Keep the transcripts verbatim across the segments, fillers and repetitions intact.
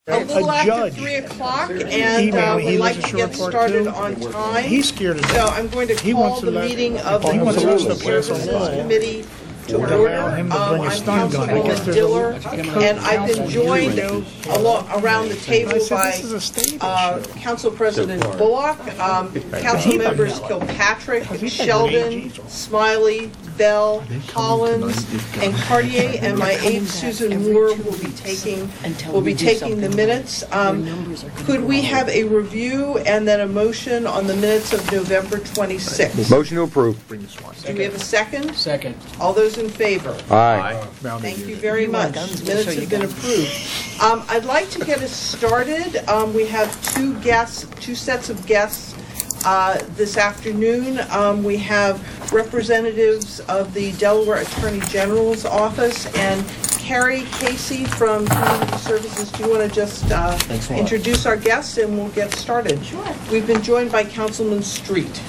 A little a after judge. three o'clock, and Email, uh, he we'd like listens to to get report started too. on time. He's scared of So that. I'm going to He call wants to the let- meeting of the he wants to let Consumer the press Services alone. Committee to Would order. allow him to Um, bring a I'm stun gun. I guess Councilwoman there's a- Diller, a and I've been joined alo- around the I table said, by this is a state uh, issue. Council President Bullock, um, Council members Kilpatrick, Sheldon, Smiley, Bell, Collins, and Cartier, and my aide Susan Moore will be taking will be taking the minutes. Um, could we have a review and then a motion on the minutes of November twenty-sixth? Motion to approve. Do we have a second? Second. All those in favor? Aye. Thank you very much. Minutes have been approved. Um, I'd like to get us started. Um, we have two guests, two sets of guests uh, this afternoon. Um, we have representatives of the Delaware Attorney General's office and Carrie Casey from Community Services. Do you want to just uh, introduce our guests and we'll get started? Sure. We've been joined by Councilman Street.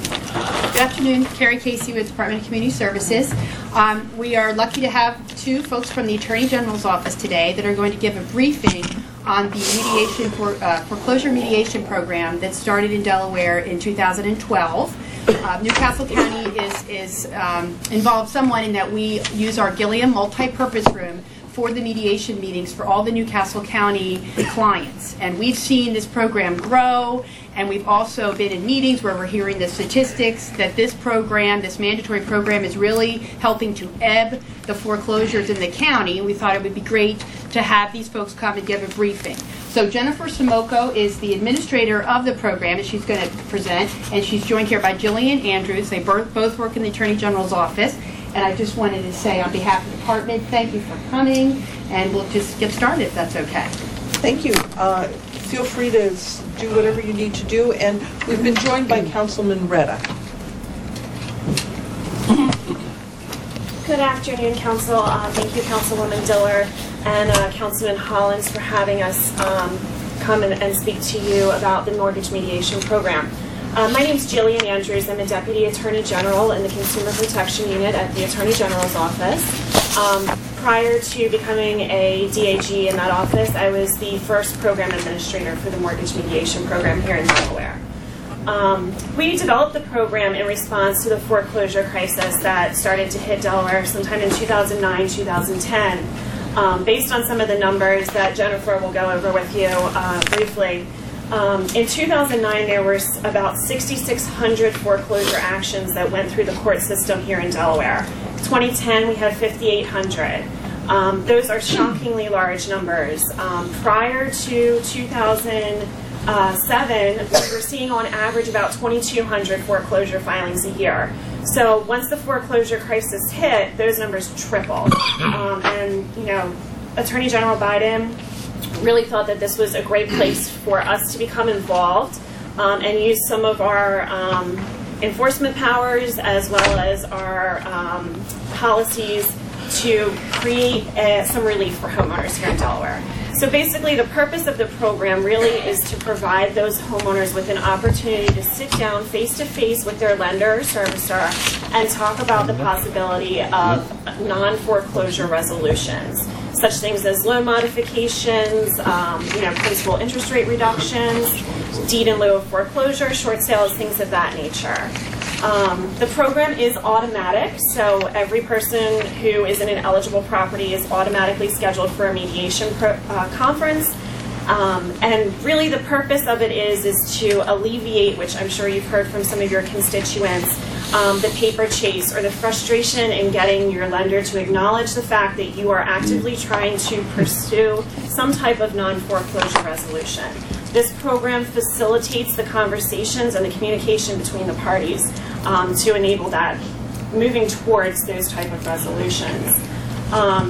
Good afternoon, Carrie Casey with Department of Community Services. Um, we are lucky to have two folks from the Attorney General's office today that are going to give a briefing on the mediation for, uh, foreclosure mediation program that started in Delaware in two thousand twelve. Uh, Newcastle County is, is um, involved somewhat in that we use our Gilliam multi-purpose room for the mediation meetings for all the Newcastle County clients. And we've seen this program grow, and we've also been in meetings where we're hearing the statistics that this program, this mandatory program, is really helping to ebb the foreclosures in the county. And we thought it would be great to have these folks come and give a briefing. So Jennifer Simoko is the administrator of the program, and she's going to present. And she's joined here by Jillian Andrews. They both work in the Attorney General's office. And I just wanted to say on behalf of the department, thank you for coming, and we'll just get started if that's okay. Thank you. Uh, feel free to do whatever you need to do. And we've been joined by Councilman Retta. Good afternoon, Council. Uh, thank you, Councilwoman Diller and uh, Councilman Hollins, for having us um, come and, and speak to you about the mortgage mediation program. Uh, my name is Jillian Andrews. I'm a Deputy Attorney General in the Consumer Protection Unit at the Attorney General's office. Um, prior to becoming a D A G in that office, I was the first program administrator for the mortgage mediation program here in Delaware. Um, we developed the program in response to the foreclosure crisis that started to hit Delaware sometime in two thousand nine, two thousand ten. Um, based on some of the numbers that Jennifer will go over with you uh, briefly, um, in two thousand nine there were about six thousand six hundred foreclosure actions that went through the court system here in Delaware. twenty ten we had five thousand eight hundred. Um, those are shockingly large numbers. Um, prior to two thousand seven, we were seeing on average about twenty-two hundred foreclosure filings a year. So once the foreclosure crisis hit, those numbers tripled. Um, and, you know, Attorney General Biden really thought that this was a great place for us to become involved um, and use some of our um, enforcement powers as well as our um, policies to create uh, some relief for homeowners here in Delaware. So basically the purpose of the program really is to provide those homeowners with an opportunity to sit down face to face with their lender or servicer and talk about the possibility of non-foreclosure resolutions, such things as loan modifications, um, you know, principal interest rate reductions, deed in lieu of foreclosure, short sales, things of that nature. Um, the program is automatic, so every person who is in an eligible property is automatically scheduled for a mediation pro uh, conference. Um, and really the purpose of it is, is to alleviate, which I'm sure you've heard from some of your constituents, um, the paper chase or the frustration in getting your lender to acknowledge the fact that you are actively trying to pursue some type of non-foreclosure resolution. This program facilitates the conversations and the communication between the parties um, to enable that, moving towards those type of resolutions. Um,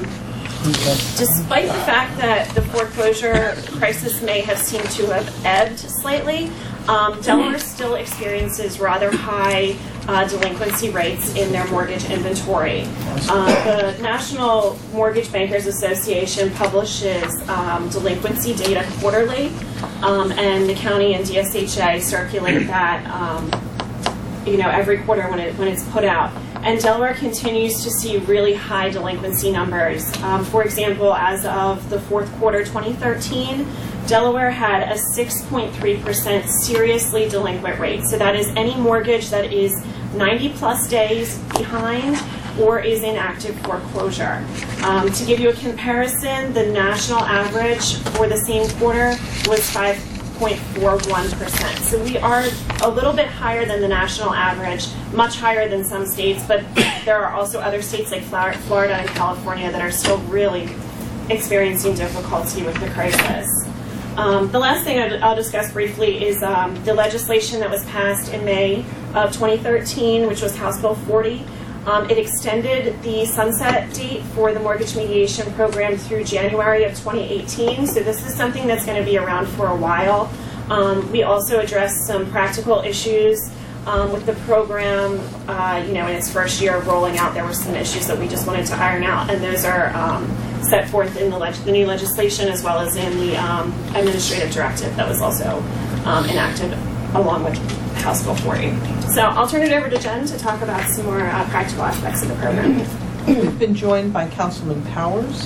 despite the fact that the foreclosure crisis may have seemed to have ebbed slightly, um, Delaware still experiences rather high uh, delinquency rates in their mortgage inventory. Uh, the National Mortgage Bankers Association publishes um, delinquency data quarterly, um, and the county and D S H A circulate that um, you know, every quarter when, it, when it's put out. and Delaware continues to see really high delinquency numbers. Um, for example, as of the fourth quarter twenty thirteen, Delaware had a six point three percent seriously delinquent rate. So that is any mortgage that is ninety plus days behind or is in active foreclosure. Um, to give you a comparison, the national average for the same quarter was five point four one percent. So we are a little bit higher than the national average, much higher than some states, but there are also other states like Florida and California that are still really experiencing difficulty with the crisis. Um, the last thing I'll discuss briefly is um, the legislation that was passed in May of twenty thirteen, which was House Bill forty. Um, it extended the sunset date for the mortgage mediation program through January of twenty eighteen. So this is something that's going to be around for a while. Um, we also addressed some practical issues um, with the program. Uh, you know, in its first year of rolling out, there were some issues that we just wanted to iron out, and those are um, set forth in the, leg the new legislation as well as in the um, administrative directive that was also um, enacted along with House Bill forty. So I'll turn it over to Jen to talk about some more uh, practical aspects of the program. We've been joined by Councilman Powers.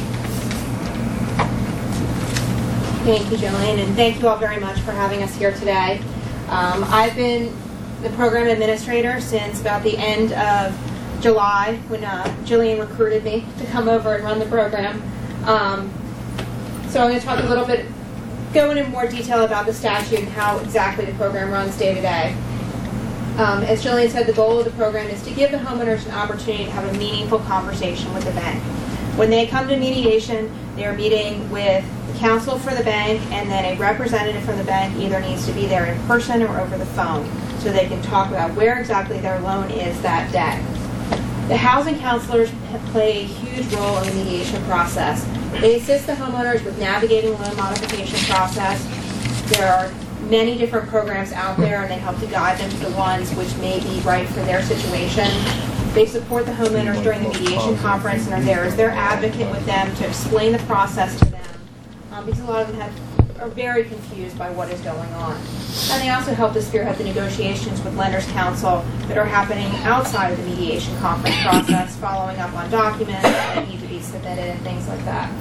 Thank you, Jillian, and thank you all very much for having us here today. Um, I've been the program administrator since about the end of July when uh, Jillian recruited me to come over and run the program. Um, so I'm going to talk a little bit, go into more detail about the statute and how exactly the program runs day to day. Um, as Jillian said, the goal of the program is to give the homeowners an opportunity to have a meaningful conversation with the bank. When they come to mediation, they are meeting with counsel for the bank, and then a representative from the bank either needs to be there in person or over the phone so they can talk about where exactly their loan is that day. The housing counselors play a huge role in the mediation process. They assist the homeowners with navigating the loan modification process. There are many different programs out there, and they help to guide them to the ones which may be right for their situation. They support the homeowners during the mediation conference and are there as their advocate with them to explain the process to them, um, because a lot of them have, are very confused by what is going on. And they also help to spearhead the negotiations with Lenders Council that are happening outside of the mediation conference process, following up on documents that need to be submitted and things like that.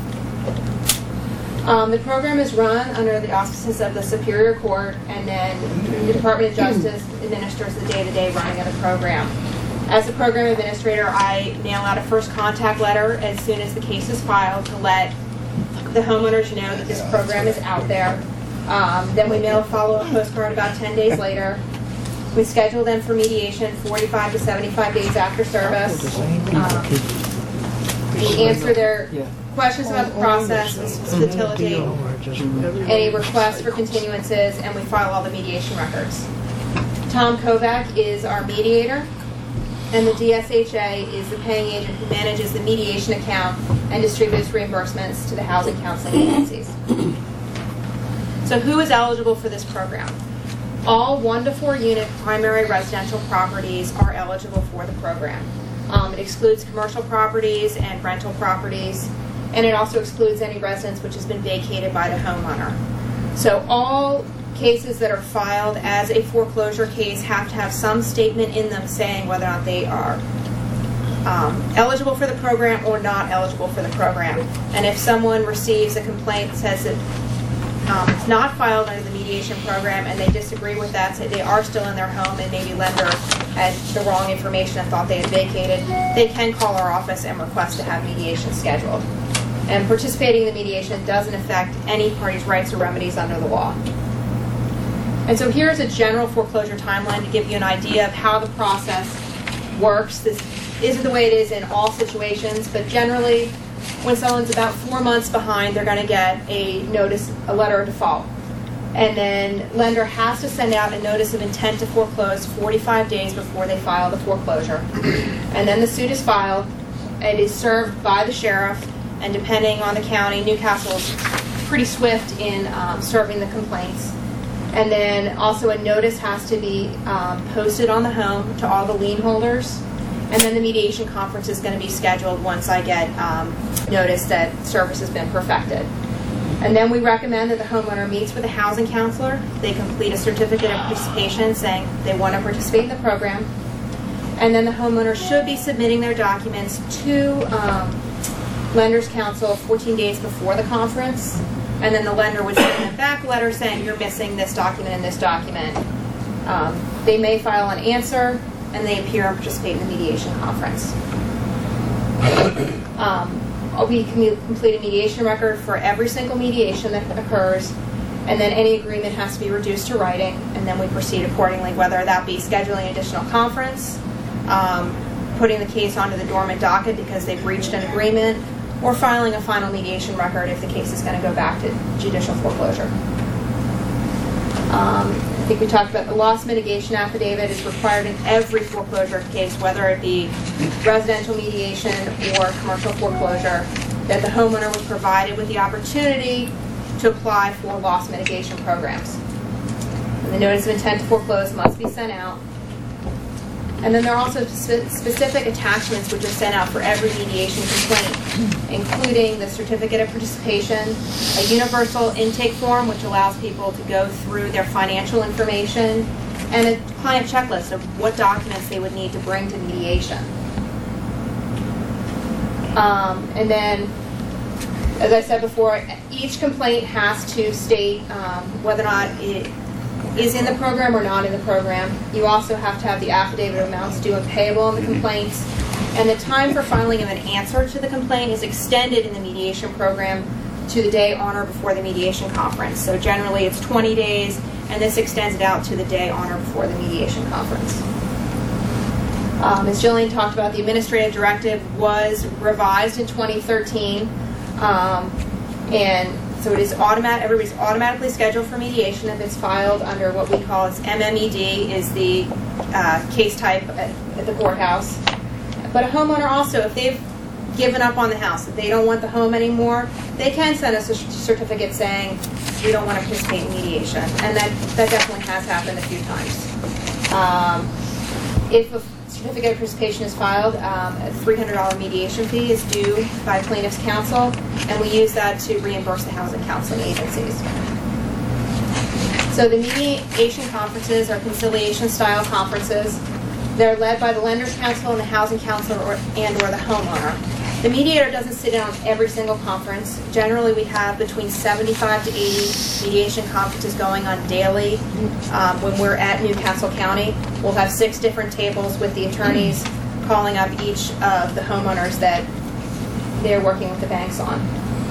Um, the program is run under the auspices of the Superior Court, and then the Department of Justice administers the day-to-day running of the program. As the program administrator, I mail out a first contact letter as soon as the case is filed to let the homeowners know that this program is out there. Um, then we mail a follow-up postcard about ten days later. We schedule them for mediation forty-five to seventy-five days after service. Um, we answer their questions about the process, we facilitate any requests for continuances, and we file all the mediation records. Tom Kovac is our mediator, and the D S H A is the paying agent who manages the mediation account and distributes reimbursements to the housing counseling agencies. So who is eligible for this program? All one to four unit primary residential properties are eligible for the program. Um, it excludes commercial properties and rental properties, and it also excludes any residence which has been vacated by the homeowner. So all cases that are filed as a foreclosure case have to have some statement in them saying whether or not they are um, eligible for the program or not eligible for the program. And if someone receives a complaint that says that um, it's not filed under the mediation program and they disagree with that, say they are still in their home and maybe lender had the wrong information and thought they had vacated, they can call our office and request to have mediation scheduled. And participating in the mediation doesn't affect any party's rights or remedies under the law. And so here's a general foreclosure timeline to give you an idea of how the process works. This isn't the way it is in all situations, but generally when someone's about four months behind, they're going to get a notice, a letter of default. And then lender has to send out a notice of intent to foreclose forty-five days before they file the foreclosure. And then the suit is filed. It is served by the sheriff, and depending on the county, Newcastle is pretty swift in um, serving the complaints. And then also a notice has to be um, posted on the home to all the lien holders. And then the mediation conference is going to be scheduled once I get um, notice that service has been perfected. And then we recommend that the homeowner meets with a housing counselor. They complete a certificate of participation saying they want to participate in the program. And then the homeowner should be submitting their documents to um, Lender's Counsel fourteen days before the conference. And then the lender would send them back a letter saying you're missing this document and this document. Um, they may file an answer, and they appear and participate in the mediation conference. Um, we complete a mediation record for every single mediation that occurs, and then any agreement has to be reduced to writing, and then we proceed accordingly, whether that be scheduling an additional conference, um, putting the case onto the dormant docket because they've reached an agreement, or filing a final mediation record if the case is going to go back to judicial foreclosure. Um, I think we talked about the loss mitigation affidavit is required in every foreclosure case, whether it be residential mediation or commercial foreclosure, that the homeowner was provided with the opportunity to apply for loss mitigation programs. And the notice of intent to foreclose must be sent out. And then there are also spe specific attachments which are sent out for every mediation complaint, including the certificate of participation, a universal intake form which allows people to go through their financial information, and a client checklist of what documents they would need to bring to mediation. Um, and then, as I said before, each complaint has to state um, whether or not it is in the program or not in the program. You also have to have the affidavit of amounts due and payable in the complaints. And the time for filing of an answer to the complaint is extended in the mediation program to the day on or before the mediation conference. So generally it's twenty days, and this extends it out to the day on or before the mediation conference. Um, as Jillian talked about, the administrative directive was revised in twenty thirteen. Um, and so it is automatic, everybody's automatically scheduled for mediation if it's filed under what we call as M M E D, is the uh, case type at, at the courthouse. But a homeowner also, if they've given up on the house, if they don't want the home anymore, they can send us a certificate saying we don't want to participate in mediation. And that, that definitely has happened a few times. Um, if a certificate of participation is filed, um, a three hundred dollar mediation fee is due by plaintiff's counsel, and we use that to reimburse the housing counseling agencies. So the mediation conferences are conciliation style conferences. They're led by the lender's counsel and the housing counselor or, and or the homeowner. The mediator doesn't sit in on every single conference. Generally, we have between seventy-five to eighty mediation conferences going on daily. Um, when we're at Newcastle County, we'll have six different tables with the attorneys calling up each of the homeowners that they're working with the banks on.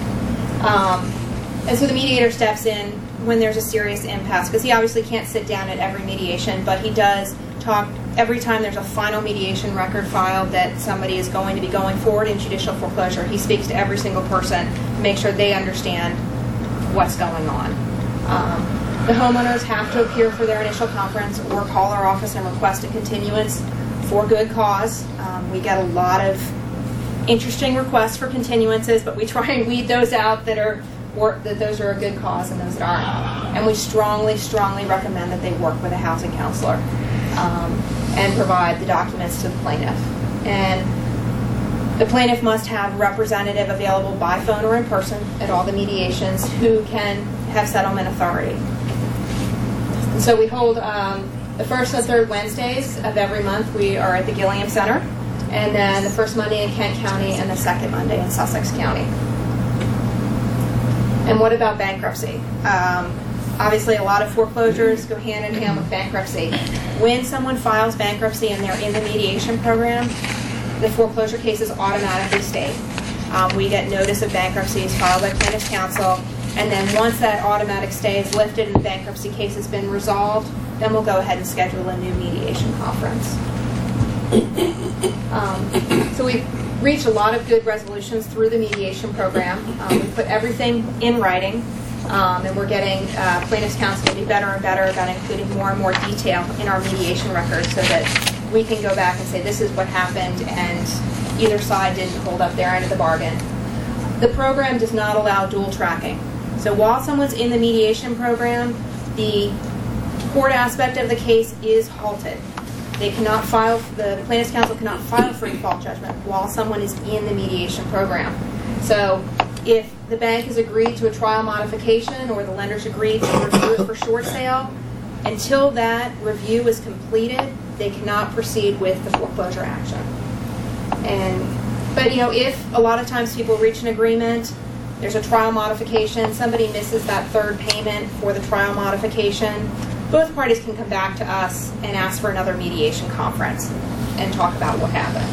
Um, and so the mediator steps in when there's a serious impasse, because he obviously can't sit down at every mediation, but he does talk every time there's a final mediation record filed that somebody is going to be going forward in judicial foreclosure. He speaks to every single person to make sure they understand what's going on. Um, the homeowners have to appear for their initial conference or call our office and request a continuance for good cause. Um, we get a lot of interesting requests for continuances, but we try and weed those out that are or that those are a good cause and those that aren't. And we strongly, strongly recommend that they work with a housing counselor um, and provide the documents to the plaintiff. And the plaintiff must have a representative available by phone or in person at all the mediations who can have settlement authority. And so we hold um, the first and third Wednesdays of every month. We are at the Gilliam Center, and then the first Monday in Kent County and the second Monday in Sussex County. And what about bankruptcy? Um, obviously, a lot of foreclosures go hand in hand with bankruptcy. When someone files bankruptcy and they're in the mediation program, the foreclosure cases automatically stay. Um, we get notice of bankruptcy is filed by plaintiff's counsel, and then once that automatic stay is lifted and the bankruptcy case has been resolved, then we'll go ahead and schedule a new mediation conference. Um, so we've reached a lot of good resolutions through the mediation program. Um, we put everything in writing, um, and we're getting uh, plaintiff's counsel to be better and better about including more and more detail in our mediation records so that we can go back and say this is what happened and either side didn't hold up their end of the bargain. The program does not allow dual tracking. So while someone's in the mediation program, the court aspect of the case is halted. They cannot file, the plaintiff's counsel cannot file for default judgment while someone is in the mediation program. So if the bank has agreed to a trial modification or the lender's agreed to review it for short sale, until that review is completed, they cannot proceed with the foreclosure action. And, but you know, if a lot of times people reach an agreement, there's a trial modification, somebody misses that third payment for the trial modification, both parties can come back to us and ask for another mediation conference and talk about what happened.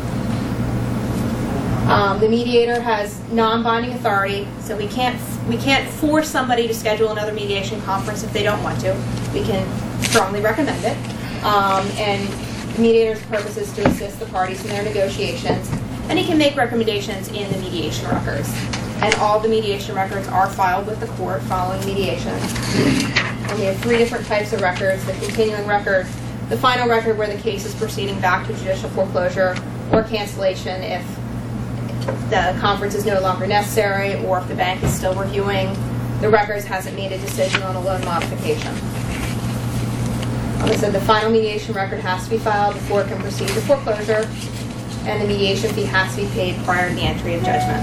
Um, the mediator has non-binding authority, so we can't we can't force somebody to schedule another mediation conference if they don't want to. We can strongly recommend it. Um, and the mediator's purpose is to assist the parties in their negotiations, and he can make recommendations in the mediation records. And all the mediation records are filed with the court following mediation. And we have three different types of records: the continuing record, the final record where the case is proceeding back to judicial foreclosure or cancellation if the conference is no longer necessary, or if the bank is still reviewing the records, hasn't made a decision on a loan modification. Like I said, the final mediation record has to be filed before it can proceed to foreclosure, and the mediation fee has to be paid prior to the entry of judgment.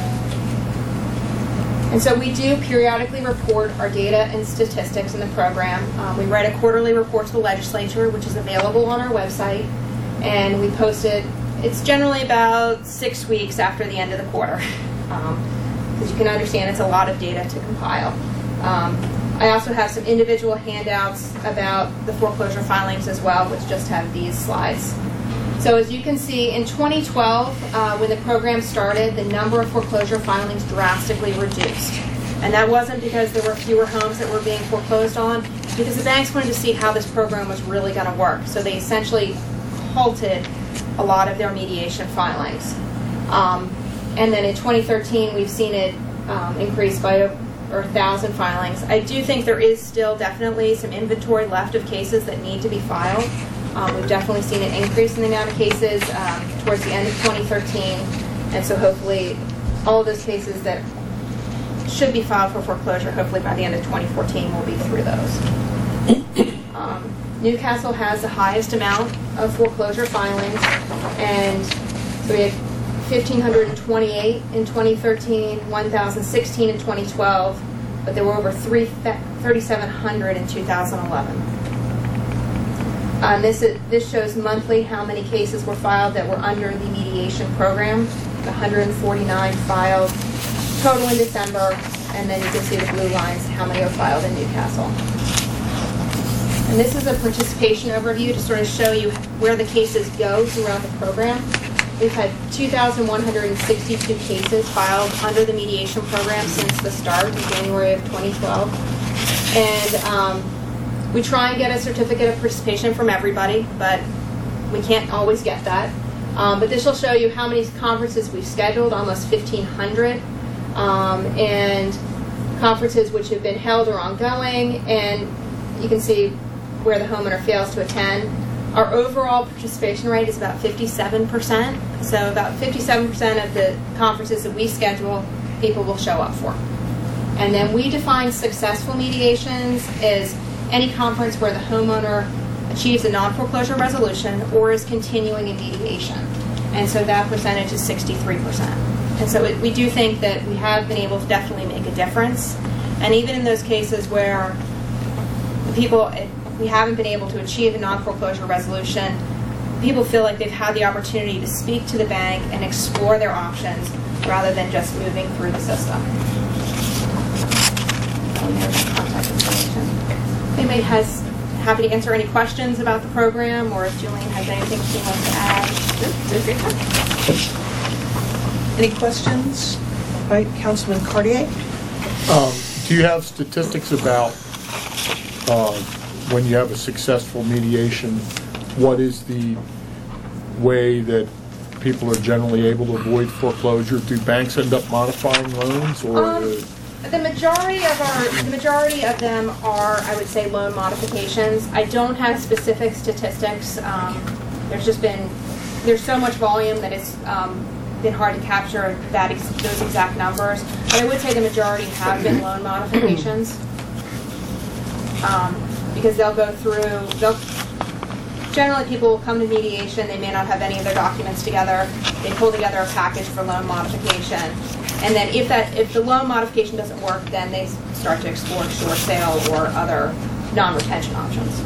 And so we do periodically report our data and statistics in the program. Um, we write a quarterly report to the legislature, which is available on our website, and we post it. It's generally about six weeks after the end of the quarter, um, because you can understand it's a lot of data to compile. Um, I also have some individual handouts about the foreclosure filings as well, which just have these slides. So as you can see, in twenty twelve, uh, when the program started, the number of foreclosure filings drastically reduced. And that wasn't because there were fewer homes that were being foreclosed on, because the banks wanted to see how this program was really going to work. So they essentially halted a lot of their mediation filings. Um, and then in twenty thirteen, we've seen it um, increase by over one thousand filings. I do think there is still definitely some inventory left of cases that need to be filed. Um, we've definitely seen an increase in the amount of cases um, towards the end of twenty thirteen, and so hopefully all of those cases that should be filed for foreclosure, hopefully by the end of twenty fourteen, we'll be through those. Um, Newcastle has the highest amount of foreclosure filings, and so we had one thousand five hundred twenty-eight in twenty thirteen, one thousand sixteen in twenty twelve, but there were over three thousand seven hundred in two thousand eleven. Um, this, is, this shows monthly how many cases were filed that were under the mediation program. one hundred forty-nine filed total in December, and then you can see the blue lines, how many are filed in Newcastle. And this is a participation overview to sort of show you where the cases go throughout the program. We've had two thousand one hundred sixty-two cases filed under the mediation program since the start in January of twenty twelve. And um, we try and get a certificate of participation from everybody, but we can't always get that. Um, but this will show you how many conferences we've scheduled, almost fifteen hundred, um, and conferences which have been held or ongoing, and you can see where the homeowner fails to attend. Our overall participation rate is about fifty-seven percent, so about fifty-seven percent of the conferences that we schedule, people will show up for. And then we define successful mediations as any conference where the homeowner achieves a non-foreclosure resolution or is continuing in mediation. And so that percentage is sixty-three percent. And so it, we do think that we have been able to definitely make a difference. And even in those cases where the people, we haven't been able to achieve a non-foreclosure resolution, people feel like they've had the opportunity to speak to the bank and explore their options rather than just moving through the system. And there's the contact information. If anybody has, happy to answer any questions about the program, or if Julian has anything she wants to add. Good, good, good. Any questions? Right, Councilman Cartier? Um, do you have statistics about uh, when you have a successful mediation, what is the way that people are generally able to avoid foreclosure? Do banks end up modifying loans, or? Um, the majority of our, the majority of them are, I would say, loan modifications. I don't have specific statistics. Um, there's just been, there's so much volume that it's um, been hard to capture that ex those exact numbers. But I would say the majority have been loan modifications. Um, because they'll go through, they'll, generally people will come to mediation, they may not have any of their documents together, they pull together a package for loan modification, and then if that, if the loan modification doesn't work, then they start to explore short sale or other non-retention options.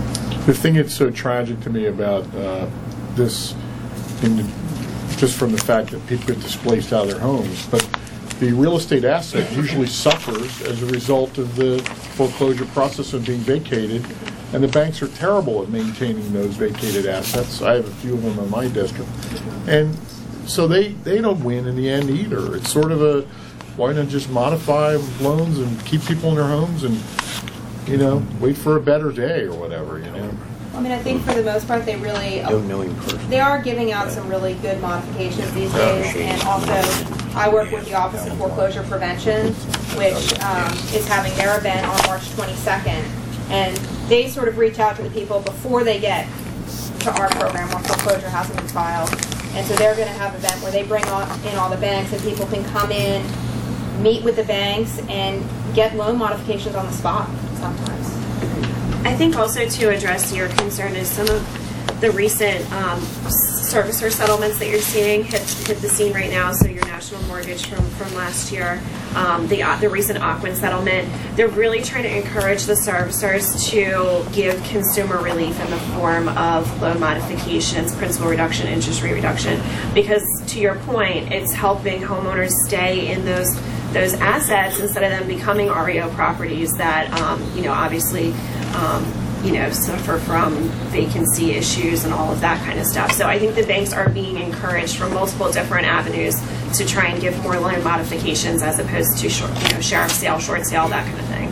The thing that's so tragic to me about uh, this, in the, just from the fact that people get displaced out of their homes, but the real estate asset usually suffers as a result of the foreclosure process of being vacated, and the banks are terrible at maintaining those vacated assets. I have a few of them in my district. And so they, they don't win in the end either. It's sort of a, why not just modify loans and keep people in their homes and, you know, wait for a better day or whatever, you know? I mean, I think for the most part, they really, Don't know him personally. they are giving out some really good modifications these days. And also, I work with the Office of Foreclosure Prevention, which um, is having their event on March twenty-second. And they sort of reach out to the people before they get to our program where foreclosure hasn't been filed. And so they're going to have an event where they bring on, in all the banks, and people can come in, meet with the banks, and get loan modifications on the spot sometimes. I think also to address your concern is some of the recent um, servicer settlements that you're seeing hit, hit the scene right now. So your national mortgage from, from last year, um, the, uh, the recent Ocwen settlement, they're really trying to encourage the servicers to give consumer relief in the form of loan modifications, principal reduction, interest rate reduction, because to your point, it's helping homeowners stay in those those assets instead of them becoming R E O properties that, um, you know, obviously, um, you know, suffer from vacancy issues and all of that kind of stuff. So I think the banks are being encouraged from multiple different avenues to try and give more loan modifications as opposed to short, you know, sheriff sale, short sale, that kind of thing.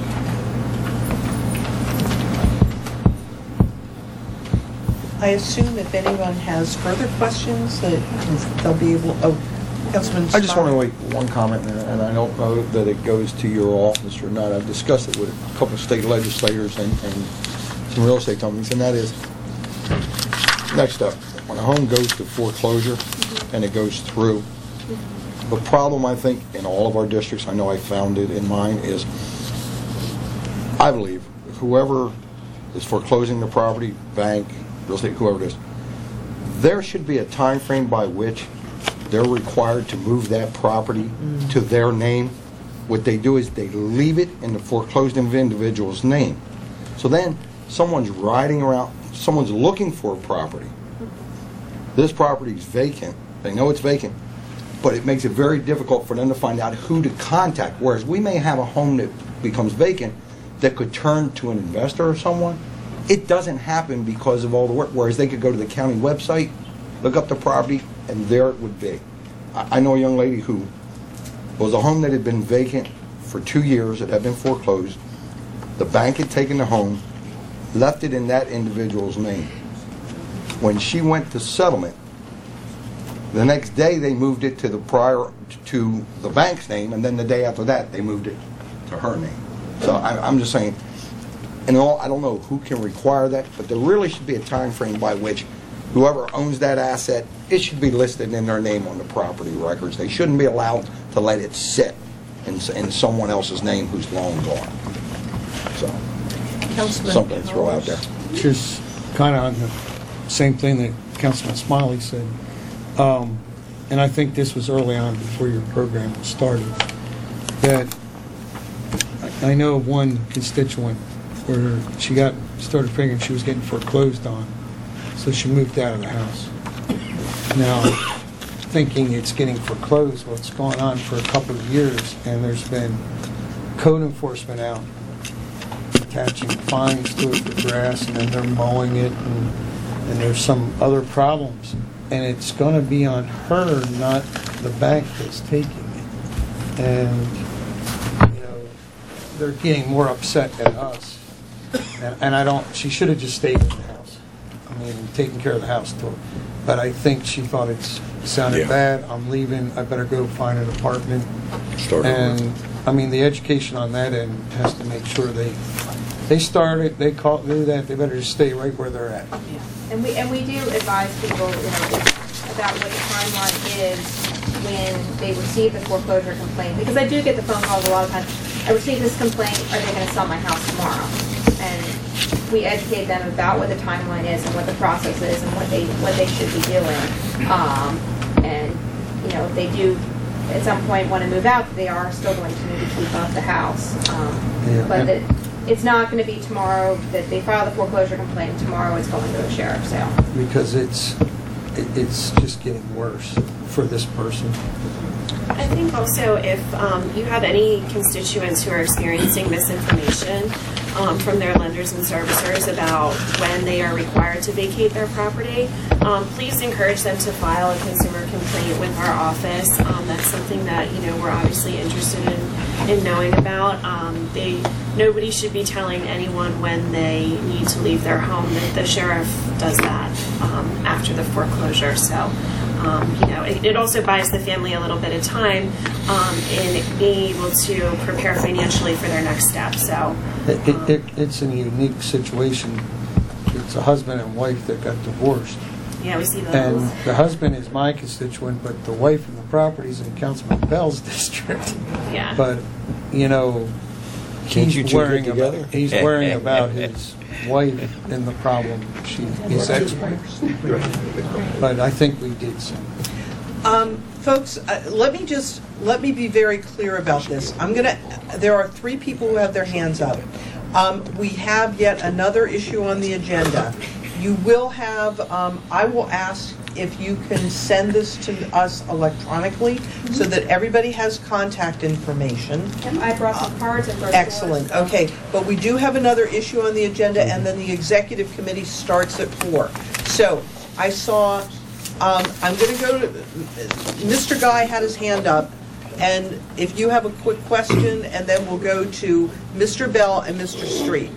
I assume if anyone has further questions that they'll be able, oh, Councilman I just want to Smiley. make one comment, and I don't know that it goes to your office or not. I've discussed it with a couple of state legislators and, and some real estate companies, and that is, next up, when a home goes to foreclosure and it goes through, the problem I think in all of our districts, I know I found it in mine, is I believe whoever is foreclosing the property, bank, real estate, whoever it is, there should be a time frame by which they're required to move that property mm. to their name. What they do is they leave it in the foreclosed individual's name. So then someone's riding around, someone's looking for a property. This property is vacant. They know it's vacant, but it makes it very difficult for them to find out who to contact. Whereas we may have a home that becomes vacant that could turn to an investor or someone. It doesn't happen because of all the work. Whereas they could go to the county website, look up the property, and there it would be. I know a young lady who was a home that had been vacant for two years. It had been foreclosed. The bank had taken the home, left it in that individual's name. When she went to settlement, the next day they moved it to the prior to the bank's name, and then the day after that they moved it to her name. So I, I'm just saying, and all, I don't know who can require that, but there really should be a time frame by which whoever owns that asset, it should be listed in their name on the property records. They shouldn't be allowed to let it sit in, in someone else's name who's long gone. So, Councilman something to throw out there. Just kind of on the same thing that Councilman Smiley said. Um, and I think this was early on before your program started, that I know of one constituent where she got started figuring she was getting foreclosed on. So she moved out of the house. Now, thinking it's getting foreclosed, well, it's gone on for a couple of years, and there's been code enforcement out attaching fines to it for grass, and then they're mowing it, and, and there's some other problems. And it's going to be on her, not the bank that's taking it. And, you know, they're getting more upset at us. And, and I don't, she should have just stayed in the house. I mean, taking care of the house too. But I think she thought it sounded Yeah. bad. I'm leaving. I better go find an apartment. Start and over. I mean, the education on that end has to make sure they they started. They call do that. They better just stay right where they're at. Yeah. And we and we do advise people, you know, about what the timeline is when they receive the foreclosure complaint, because I do get the phone calls a lot of times. I received this complaint. Are they going to sell my house tomorrow? And we educate them about what the timeline is and what the process is and what they what they should be doing. Um, and you know, if they do at some point want to move out, they are still going to need to keep up the house. Um, Yeah. but the, it's not going to be tomorrow that they file the foreclosure complaint. Tomorrow it's going to a sheriff's sale. Because it's, it- it's just getting worse for this person. I think also if um, you have any constituents who are experiencing misinformation um, from their lenders and servicers about when they are required to vacate their property, um, please encourage them to file a consumer complaint with our office. Um, that's something that, you know, we're obviously interested in, in knowing about. Um, they, nobody should be telling anyone when they need to leave their home. The, the sheriff does that um, after the foreclosure. So. Um, you know, it, it also buys the family a little bit of time um, in being able to prepare financially for their next step. So, It, um, it, it- it's a unique situation. It's a husband and wife that got divorced. yeah, we see those. And the husband is my constituent, but the wife and the property's in Councilman Bell's district. yeah. But, you know, Can't you he's two get worrying together? about, he's worrying about his wife and the problem she is experiencing. But I think we did some. Um, folks, uh, let me just, let me be very clear about this. I'm gonna, there are three people who have their hands up. Um, we have yet another issue on the agenda. You will have, um, I will ask if you can send this to us electronically so that everybody has contact information. Yep, I brought some cards and. Excellent, okay. But we do have another issue on the agenda, and then the executive committee starts at four. So, I saw, um, I'm gonna go to, Mister Guy had his hand up, and if you have a quick question, and then we'll go to Mister Bell and Mister Street.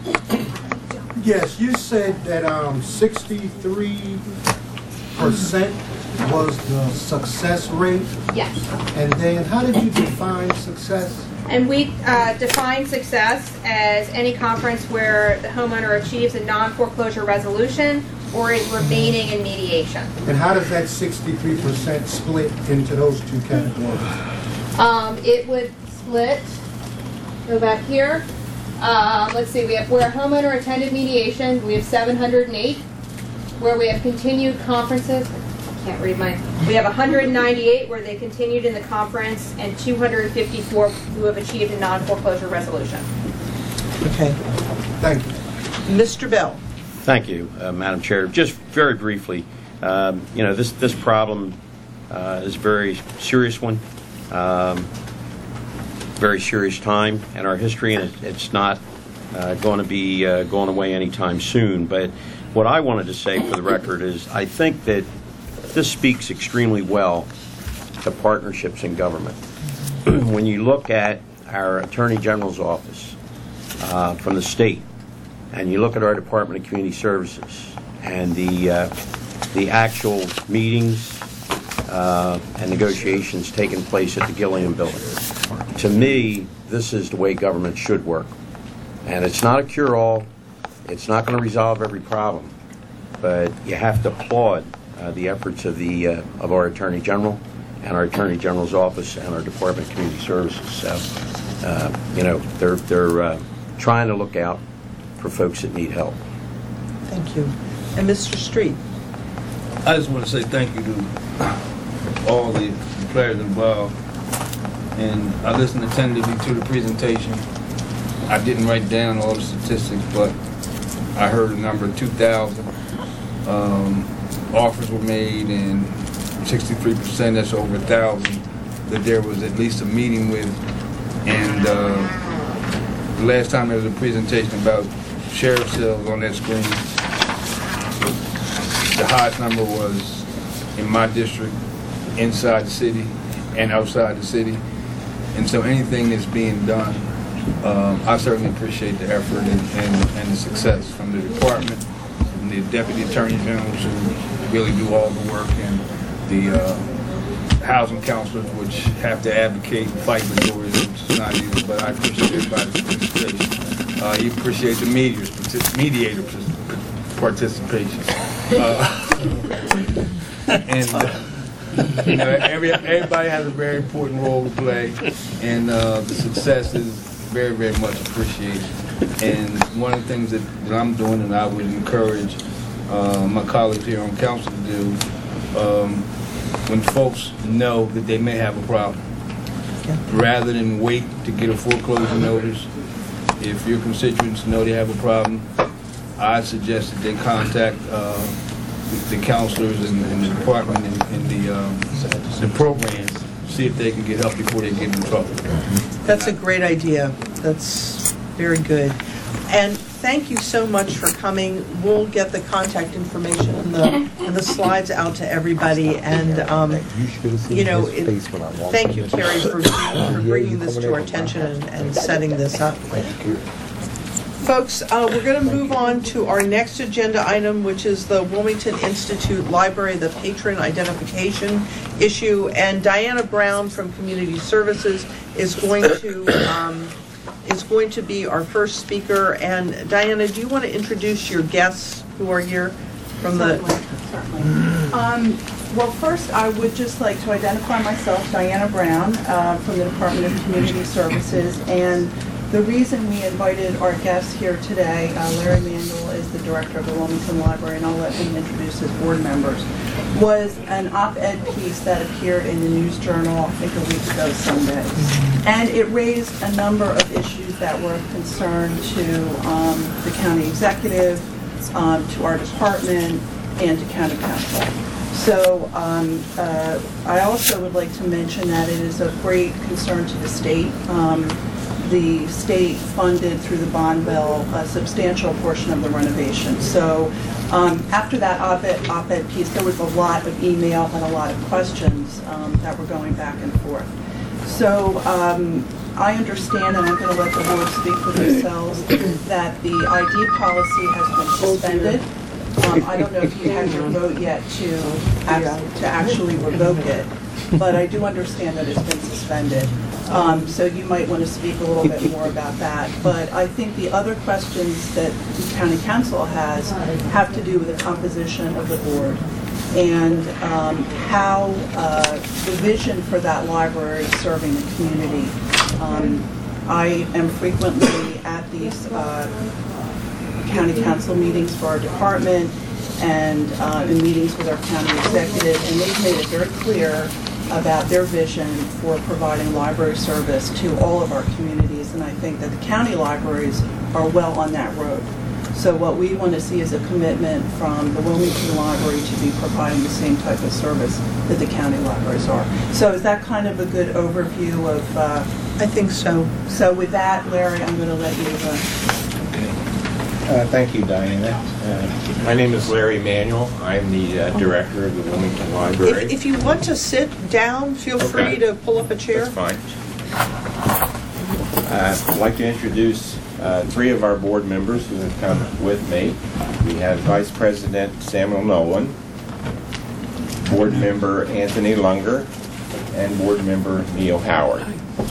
Yes, you said that um, sixty-three percent was the success rate, Yes. and then how did you define success? And we uh, define success as any conference where the homeowner achieves a non-foreclosure resolution or is remaining in mediation. And how does that sixty-three percent split into those two categories? Um, it would split, go back here. Um, let's see, we have where a homeowner attended mediation, we have seven hundred eight. Where we have continued conferences, I can't read my, we have one hundred ninety-eight where they continued in the conference and two hundred fifty-four who have achieved a non-foreclosure resolution. Okay. Thank you. Mister Bell. Thank you, uh, Madam Chair. Just very briefly, um, you know, this, this problem uh, is a very serious one, um, very serious time in our history, and it, it's not uh, going to be uh, going away anytime soon. But what I wanted to say for the record is I think that this speaks extremely well to partnerships in government. When you look at our Attorney General's office uh, from the state, and you look at our Department of Community Services and the uh, the actual meetings uh, and negotiations taking place at the Gilliam Building, to me, this is the way government should work. And it's not a cure-all. It's not going to resolve every problem, but you have to applaud uh, the efforts of the uh, of our Attorney General and our Attorney General's office and our Department of Community Services. So, uh, you know, they're they're uh, trying to look out for folks that need help. Thank you. And Mister Street. I just want to say thank you to all the players involved. And I listened attentively to the presentation. I didn't write down all the statistics, but I heard a number of two thousand. Um, offers were made, and sixty-three percent, that's over one thousand, that there was at least a meeting with. And uh, the last time there was a presentation about sheriff sales on that screen, the highest number was in my district, inside the city and outside the city. And so anything that's being done, um, I certainly appreciate the effort and, and, and the success from the department and the deputy attorney generals who really do all the work, and the uh, housing counselors, which have to advocate and fight the doors, which is not easy, but I appreciate everybody's participation. Uh, you appreciate the mediators, mediator participation. Uh, and uh, you know, every, everybody has a very important role to play, and uh, the success is very, very much appreciated. And one of the things that, that I'm doing, and I would encourage uh, my colleagues here on council to do, um, when folks know that they may have a problem, rather than wait to get a foreclosure notice if your constituents know they have a problem, I suggest that they contact uh, the, the counselors and, and the department and, and the um, the programs, see if they can get help before they get in trouble. That's a great idea. That's very good. And thank you so much for coming. We'll get the contact information and the, and the slides out to everybody. And, um, you know, it, thank you, Terry, for, for bringing this to our attention and, and setting this up. Folks, uh, we're going to move on to our next agenda item, which is the Wilmington Institute Library, the patron identification issue. And Diana Brown from Community Services is going to um, is going to be our first speaker. And Diana, do you want to introduce your guests who are here from Certainly. the? Certainly. Um, well, first, I would just like to identify myself, Diana Brown, uh, from the Department of Community Services, and the reason we invited our guests here today, uh, Larry Manuel is the director of the Wilmington Library, and I'll let him introduce his board members, was an op-ed piece that appeared in the News Journal, I think a week ago Sunday. And it raised a number of issues that were of concern to um, the county executive, um, to our department, and to county council. So um, uh, I also would like to mention that it is of great concern to the state. Um, The state funded through the bond bill a substantial portion of the renovation. So um, after that op-ed, op-ed piece, there was a lot of email and a lot of questions um, that were going back and forth. So um, I understand, and I'm going to let the board speak for themselves, that the I D policy has been suspended. Um, I don't know if you had your vote yet to, act, to actually revoke it, but I do understand that it's been suspended. Um, so you might want to speak a little bit more about that. But I think the other questions that the county council has have to do with the composition of the board and um, how uh, the vision for that library is serving the community. Um, I am frequently at these uh, county council meetings for our department and uh, in meetings with our county executive, and they've made it very clear about their vision for providing library service to all of our communities, and I think that the county libraries are well on that road. So what we want to see is a commitment from the Wilmington Library to be providing the same type of service that the county libraries are. So is that kind of a good overview of... Uh, I think so. So with that, Larry, I'm going to let you... Uh, Uh, thank you, Diana. Uh, my name is Larry Manuel. I'm the uh, director of the Wilmington Library. If, if you want to sit down, feel Okay. free to pull up a chair. That's fine. Uh, I'd like to introduce uh, three of our board members who have come with me. We have Vice President Samuel Nolan, Board Member Anthony Lunger, and Board Member Neil Howard.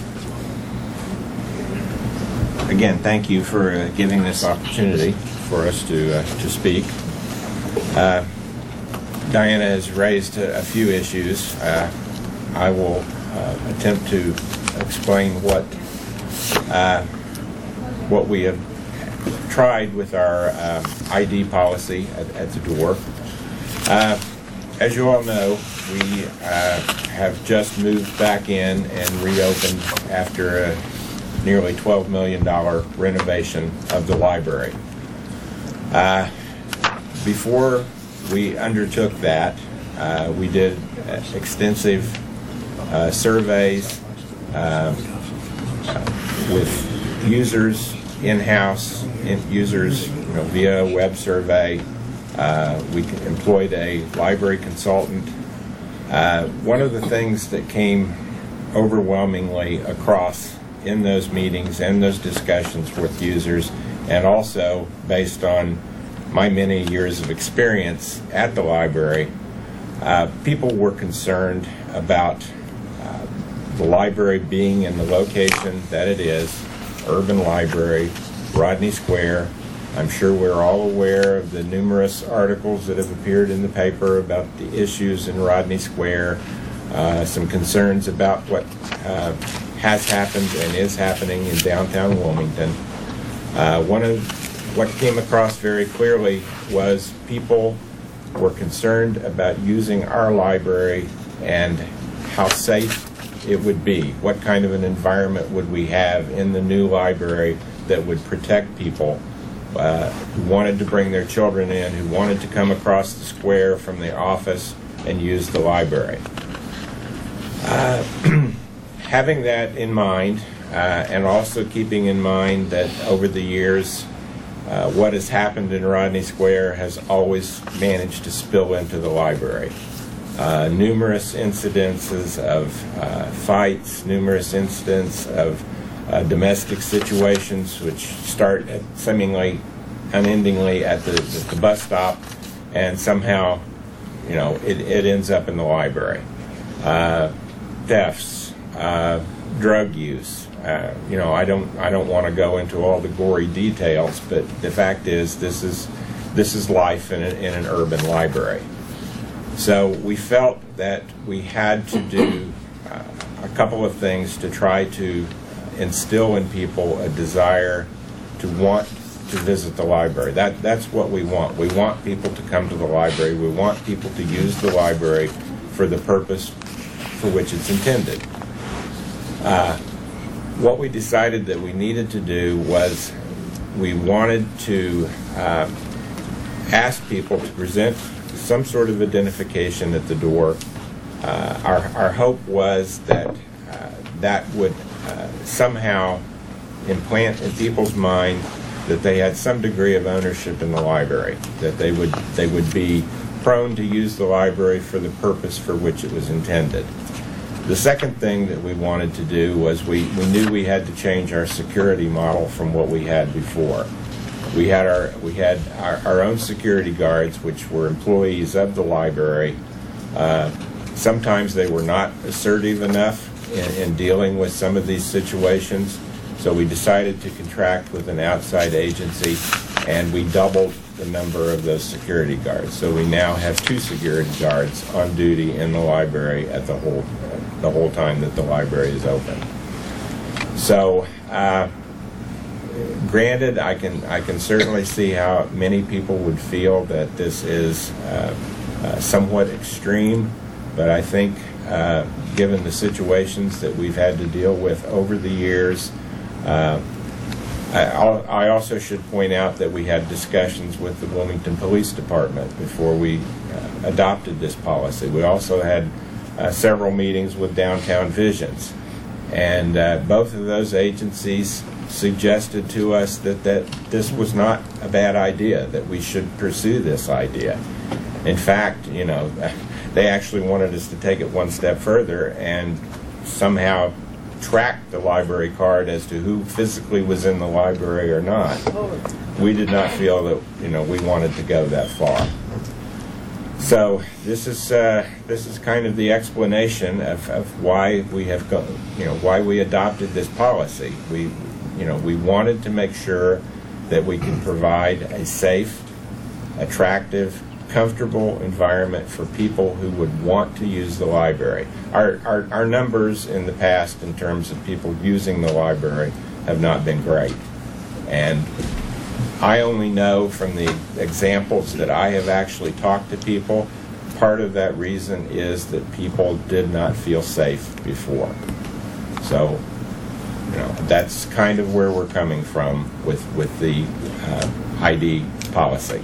Again, thank you for uh, giving this opportunity for us to uh, to speak. Uh, Diana has raised a, a few issues. Uh, I will uh, attempt to explain what uh, what we have tried with our uh, I D policy at, at the door. Uh, as you all know, we uh, have just moved back in and reopened after a nearly twelve million dollars renovation of the library. Uh, before we undertook that, uh, we did extensive uh, surveys uh, with users in-house, in users you know, via a web survey. Uh, we employed a library consultant. Uh, one of the things that came overwhelmingly across in those meetings and those discussions with users, and also based on my many years of experience at the library, uh, people were concerned about uh, the library being in the location that it is, urban library, Rodney Square. I'm sure we're all aware of the numerous articles that have appeared in the paper about the issues in Rodney Square, uh, some concerns about what uh, has happened and is happening in downtown Wilmington. Uh, one of what came across very clearly was people were concerned about using our library and how safe it would be. What kind of an environment would we have in the new library that would protect people uh, who wanted to bring their children in, who wanted to come across the square from the office and use the library. Uh, having that in mind, uh, and also keeping in mind that over the years, uh, what has happened in Rodney Square has always managed to spill into the library. Uh, numerous incidences of uh, fights, numerous incidents of uh, domestic situations, which start at seemingly unendingly at the, at the bus stop, and somehow, you know, it, it ends up in the library. Uh, thefts, uh, drug use. Uh, you know, I don't, I don't want to go into all the gory details, but the fact is, this is, this is life in, a, in an urban library. So we felt that we had to do uh, a couple of things to try to instill in people a desire to want to visit the library. That, that's what we want. We want people to come to the library. We want people to use the library for the purpose for which it's intended. Uh, what we decided that we needed to do was we wanted to uh, ask people to present some sort of identification at the door. Uh, our, our hope was that uh, that would uh, somehow implant in people's mind that they had some degree of ownership in the library, that they would they would be prone to use the library for the purpose for which it was intended. The second thing that we wanted to do was we, we knew we had to change our security model from what we had before. We had our we had our, our own security guards, which were employees of the library. Uh, sometimes they were not assertive enough in, in dealing with some of these situations, so we decided to contract with an outside agency, and we doubled the number of those security guards. So we now have two security guards on duty in the library at the whole the whole time that the library is open. So. Uh, Granted, I can I can certainly see how many people would feel that this is uh, uh, somewhat extreme, but I think uh, given the situations that we've had to deal with over the years, uh, I, I also should point out that we had discussions with the Wilmington Police Department before we uh, adopted this policy. We also had uh, several meetings with Downtown Visions, and uh, both of those agencies suggested to us that, that this was not a bad idea, that we should pursue this idea. In fact, you know, they actually wanted us to take it one step further and somehow track the library card as to who physically was in the library or not. We did not feel that, you know, we wanted to go that far. So this is uh, this is kind of the explanation of, of why we have go, you know, why we adopted this policy. We You know, we wanted to make sure that we can provide a safe, attractive, comfortable environment for people who would want to use the library. Our, our, our numbers in the past in terms of people using the library have not been great. And I only know from the examples that I have actually talked to people, part of that reason is that people did not feel safe before. So, you know, that's kind of where we're coming from with with the uh, I D policy.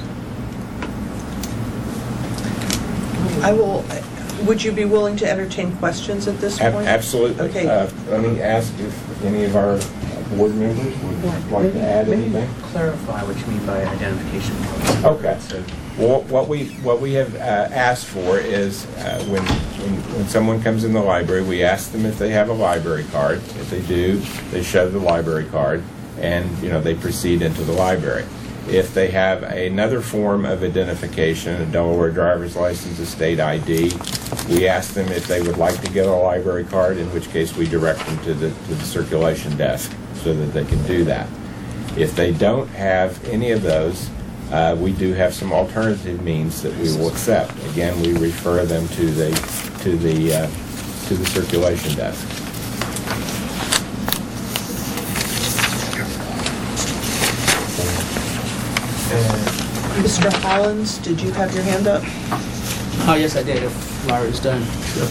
I will. Would you be willing to entertain questions at this Ab- point? absolutely. Okay. Uh, let me ask if any of our board members would like to add anything. Clarify what you mean by identification. Okay. Well, what we what we have uh, asked for is uh, when, when when someone comes in the library, we ask them if they have a library card. If they do, they show the library card, and you know they proceed into the library. If they have another form of identification, a Delaware driver's license, a state I D, we ask them if they would like to get a library card, in which case we direct them to the to the circulation desk so that they can do that. If they don't have any of those, Uh, we do have some alternative means that we will accept. Again, we refer them to the to the uh, to the circulation desk. Mister Hollins, did you have your hand up? Oh, yes, I did, if Larry's done. Sure.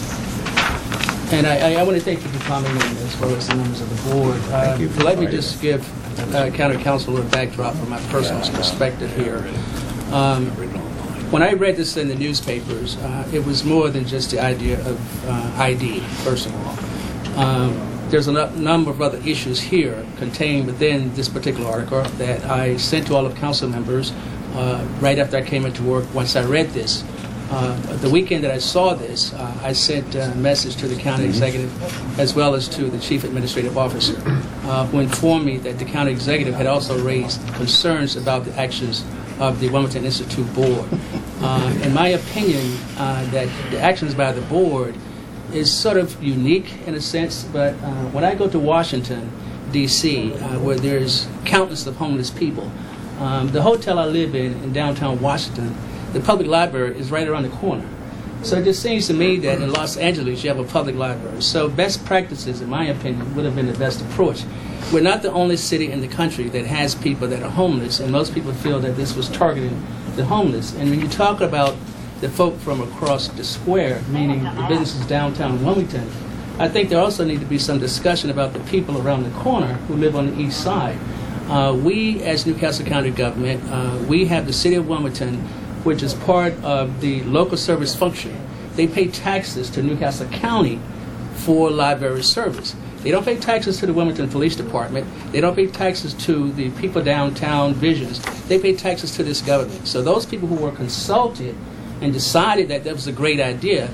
And I, I, I want to thank you for coming in, as well as the members of the board. Uh, Thank you for Let me inviting just us. give uh, county council a backdrop from my personal perspective here. Um, when I read this in the newspapers, uh, it was more than just the idea of uh, I D, first of all. Um, there's a n- number of other issues here contained within this particular article that I sent to all of council members uh, right after I came into work. Once I read this, uh, the weekend that I saw this, uh, I sent a message to the county executive as well as to the chief administrative officer uh, who informed me that the county executive had also raised concerns about the actions of the Wilmington Institute Board. Uh, in my opinion, uh, that the actions by the board is sort of unique in a sense, but uh, when I go to Washington, D C, uh, where there's countless of homeless people, um, the hotel I live in in downtown Washington, the public library is right around the corner. So it just seems to me that in Los Angeles you have a public library. So best practices, in my opinion, would have been the best approach. We're not the only city in the country that has people that are homeless, and most people feel that this was targeting the homeless. And when you talk about the folk from across the square, meaning the businesses downtown Wilmington, I think there also need to be some discussion about the people around the corner who live on the east side. Uh, we, as Newcastle County government, uh, we have the city of Wilmington, which is part of the local service function. They pay taxes to Newcastle County for library service. They don't pay taxes to the Wilmington Police Department. They don't pay taxes to the people downtown Visions. They pay taxes to this government. So those people who were consulted and decided that that was a great idea,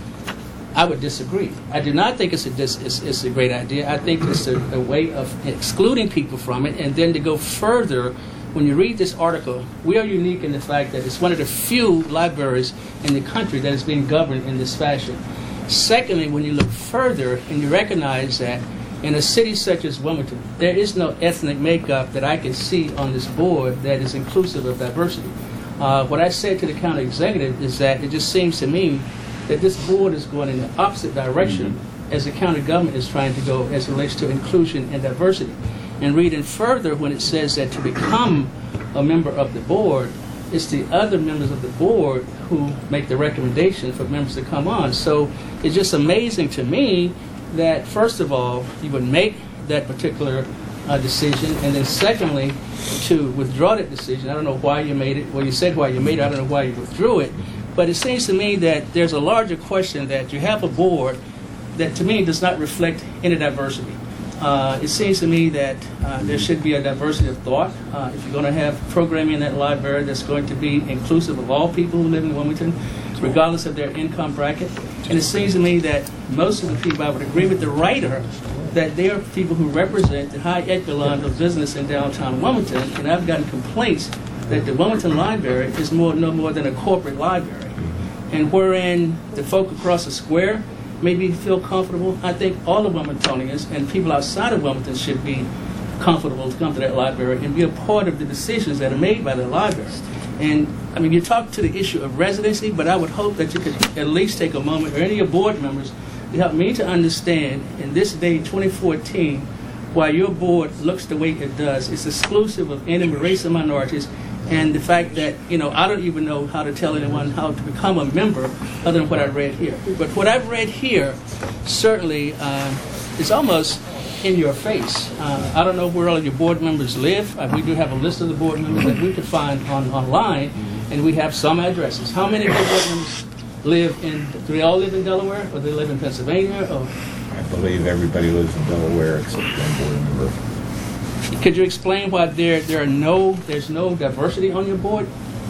I would disagree. I do not think it's a, dis, it's, it's a great idea. I think it's a, a way of excluding people from it. And then to go further, when you read this article, we are unique in the fact that it's one of the few libraries in the country that is being governed in this fashion. Secondly, when you look further and you recognize that in a city such as Wilmington, there is no ethnic makeup that I can see on this board that is inclusive of diversity. Uh, what I said to the county executive is that it just seems to me that this board is going in the opposite direction mm-hmm. as the county government is trying to go as it relates to inclusion and diversity. And reading further, when it says that to become a member of the board, it's the other members of the board who make the recommendation for members to come on. So it's just amazing to me that, first of all, you would make that particular uh, decision, and then secondly, to withdraw that decision. I don't know why you made it. Well, you said why you made it. I don't know why you withdrew it. But it seems to me that there's a larger question that you have a board that, to me, does not reflect any diversity. Uh, it seems to me that uh, there should be a diversity of thought. Uh, if you're going to have programming in that library that's going to be inclusive of all people who live in Wilmington, regardless of their income bracket. And it seems to me that most of the people, I would agree with the writer, that they are people who represent the high echelon of business in downtown Wilmington. And I've gotten complaints that the Wilmington Library is more no more than a corporate library. And wherein the folk across the square maybe feel comfortable, I think all of Wilmingtonians and people outside of Wilmington should be comfortable to come to that library and be a part of the decisions that are made by the library. And, I mean, you talk to the issue of residency, but I would hope that you could at least take a moment, or any of your board members, to help me to understand, in this day, twenty fourteen, why your board looks the way it does. It's exclusive of any race or minorities, and the fact that, you know, I don't even know how to tell anyone how to become a member other than what I read here. But what I've read here certainly uh, is almost in your face. Uh, I don't know where all of your board members live. Uh, we do have a list of the board members that we could find on online, and we have some addresses. How many of your board members live in, do they all live in Delaware, or do they live in Pennsylvania? Or? I believe everybody lives in Delaware except one board member. Could you explain why there there are no there's no diversity on your board?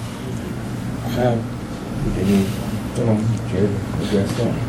Uh, any um, chair address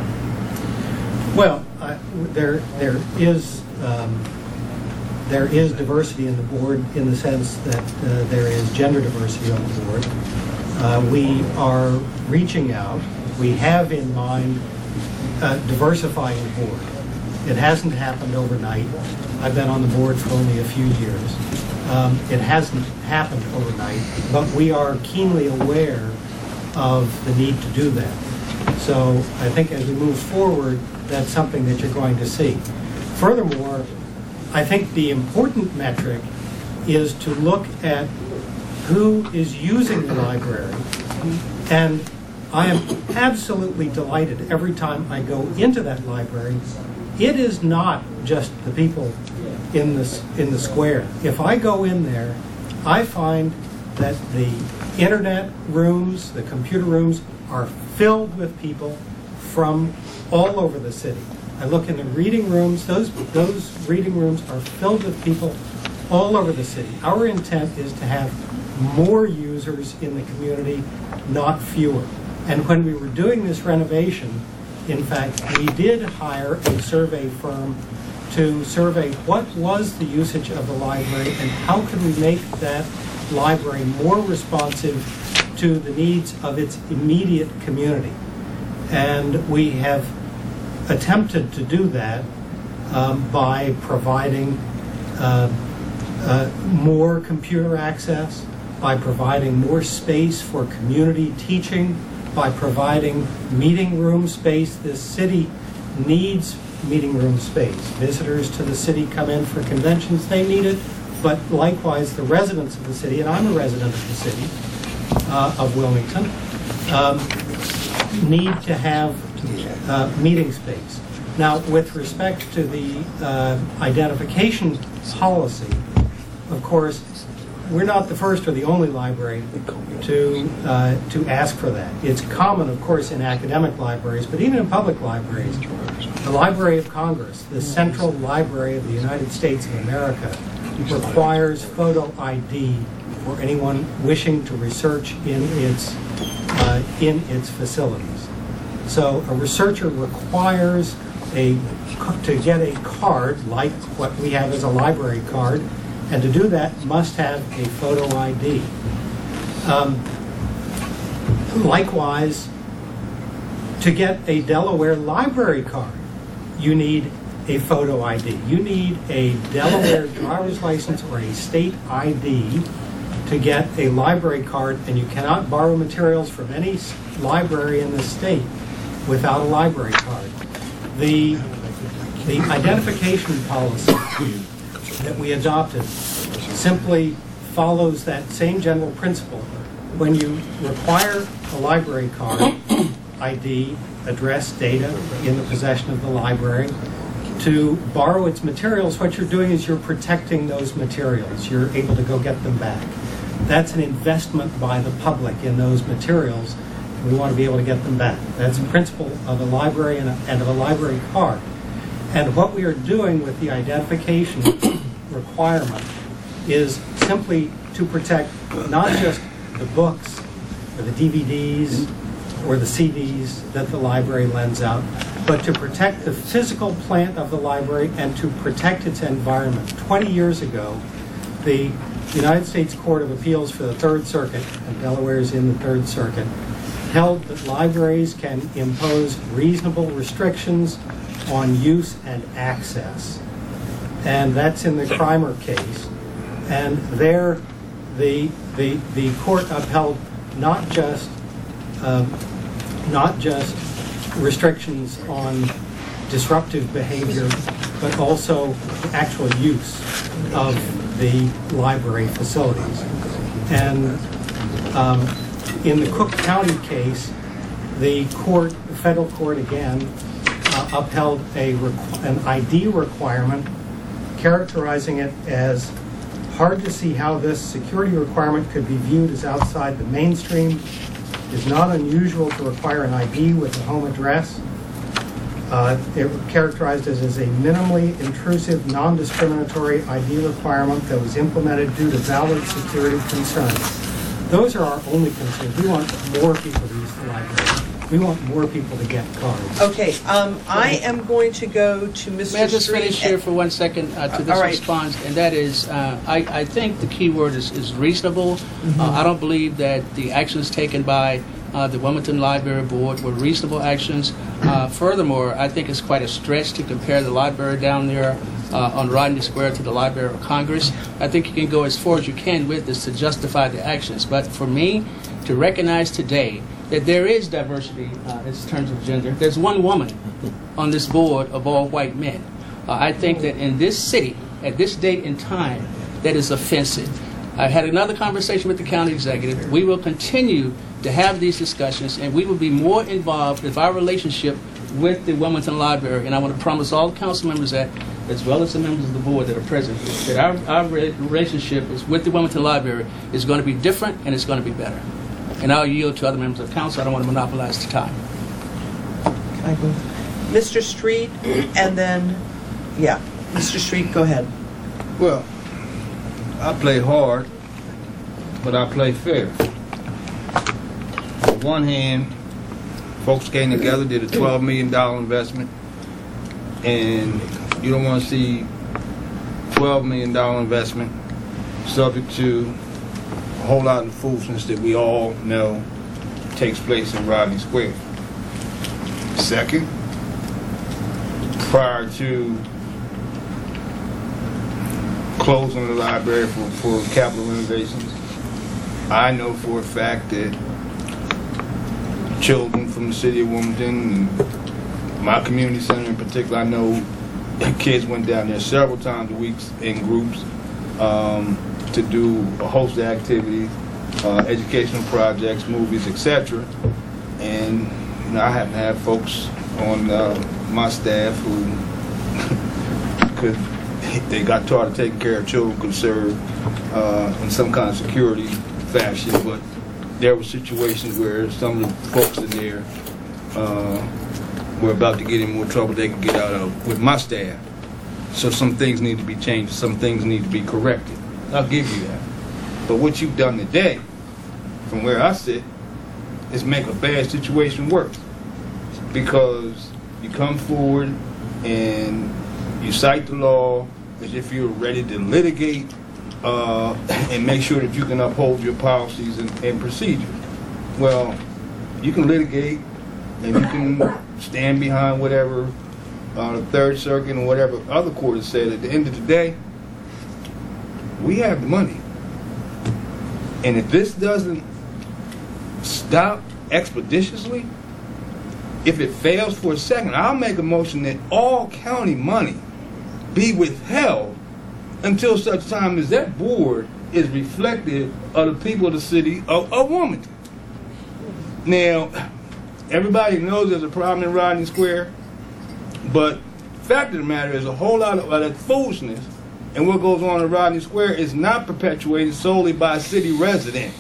that? Well, I, there there is um, there is diversity in the board in the sense that uh, there is gender diversity on the board. Uh, we are reaching out. We have in mind uh, diversifying the board. It hasn't happened overnight. I've been on the board for only a few years. Um, it hasn't happened overnight, but we are keenly aware of the need to do that. So I think as we move forward, that's something that you're going to see. Furthermore, I think the important metric is to look at who is using the library. And I am absolutely delighted every time I go into that library. It is not just the people in the, in the square. If I go in there, I find that the internet rooms, the computer rooms, are filled with people from all over the city. I look in the reading rooms, those, those reading rooms are filled with people all over the city. Our intent is to have more users in the community, not fewer. And when we were doing this renovation, in fact, we did hire a survey firm to survey what was the usage of the library and how could we make that library more responsive to the needs of its immediate community. And we have attempted to do that um, by providing uh, uh, more computer access, by providing more space for community teaching, by providing meeting room space. This city needs meeting room space. Visitors to the city come in for conventions, they need it, but likewise the residents of the city, and I'm a resident of the city uh, of Wilmington, um, need to have uh, meeting space. Now, with respect to the uh, identification policy, of course, we're not the first or the only library to uh, to ask for that. It's common, of course, in academic libraries, but even in public libraries. The Library of Congress, the Central Library of the United States of America, requires photo I D for anyone wishing to research in its uh, in its facilities. So a researcher requires a to get a card like what we have as a library card, and to do that must have a photo I D. Um, likewise, to get a Delaware library card, you need a photo I D. You need a Delaware driver's license or a state I D to get a library card, and you cannot borrow materials from any library in the state without a library card. The, the identification policy that we adopted simply follows that same general principle. When you require a library card, I D, address, data in the possession of the library, to borrow its materials, what you're doing is you're protecting those materials. You're able to go get them back. That's an investment by the public in those materials. We want to be able to get them back. That's a principle of a library and, a, and of a library card. And what we are doing with the identification requirement is simply to protect not just the books or the D V Ds or the C Ds that the library lends out, but to protect the physical plant of the library and to protect its environment. twenty years ago, the United States Court of Appeals for the Third Circuit, and Delaware is in the Third Circuit, held that libraries can impose reasonable restrictions on use and access. And that's in the Crimer case. And there, the the the court upheld not just um, not just restrictions on disruptive behavior, but also actual use of the library facilities. And um, in the Cook County case, the court, the federal court again, uh, upheld a requ- an I D requirement, characterizing it as hard to see how this security requirement could be viewed as outside the mainstream. It is not unusual to require an I D with a home address. Uh, it was characterized as, as a minimally intrusive, non-discriminatory I D requirement that was implemented due to valid security concerns. Those are our only concerns. We want more people to use the library. We want more people to get cards. Okay, um, I am going to go to Mister May I just Street finish here for one second uh, to Uh, this all right. response, and that is, uh, I, I think the key word is, is reasonable. Mm-hmm. Uh, I don't believe that the actions taken by uh, the Wilmington Library Board were reasonable actions. Uh, furthermore, I think it's quite a stretch to compare the library down there uh, on Rodney Square to the Library of Congress. I think you can go as far as you can with this to justify the actions. But for me, to recognize today that there is diversity uh, in terms of gender. There's one woman on this board of all white men. Uh, I think that in this city, at this date and time, that is offensive. I had another conversation with the county executive. We will continue to have these discussions, and we will be more involved with our relationship with the Wilmington Library. And I want to promise all the council members that as well as the members of the board that are present here, that our, our re- relationship is with the Wilmington Library is going to be different and it's going to be better. And I'll yield to other members of the council. I don't want to monopolize the time. Can I go? Mister Street, and then, yeah, Mister Street, go ahead. Well, I play hard, but I play fair. On one hand, folks came together, did a twelve million dollars investment, and you don't want to see twelve million dollars investment subject to a whole lot of foolishness that we all know takes place in Rodney Square. Second, prior to closing the library for, for capital renovations, I know for a fact that children from the city of Wilmington, and my community center in particular, I know kids went down there several times a week in groups um, to do a host of activities, uh, educational projects, movies, et cetera. And you know, I happen to have folks on uh, my staff who could, they got taught to take care of children, could serve uh, in some kind of security fashion, but there were situations where some of the folks in there uh, were about to get in more trouble they could get out of with my staff. So some things need to be changed, some things need to be corrected. I'll give you that. But what you've done today, from where I sit, is make a bad situation worse. Because you come forward and you cite the law as if you're ready to litigate uh, and make sure that you can uphold your policies and, and procedures. Well, you can litigate and you can stand behind whatever uh, the Third Circuit and whatever other court has said. At the end of the day, we have the money. And if this doesn't stop expeditiously, if it fails for a second, I'll make a motion that all county money be withheld until such time as that board is reflective of the people of the city of, of Wilmington. Now, everybody knows there's a problem in Rodney Square, but the fact of the matter is a whole lot of, of that foolishness and what goes on in Rodney Square is not perpetuated solely by city residents.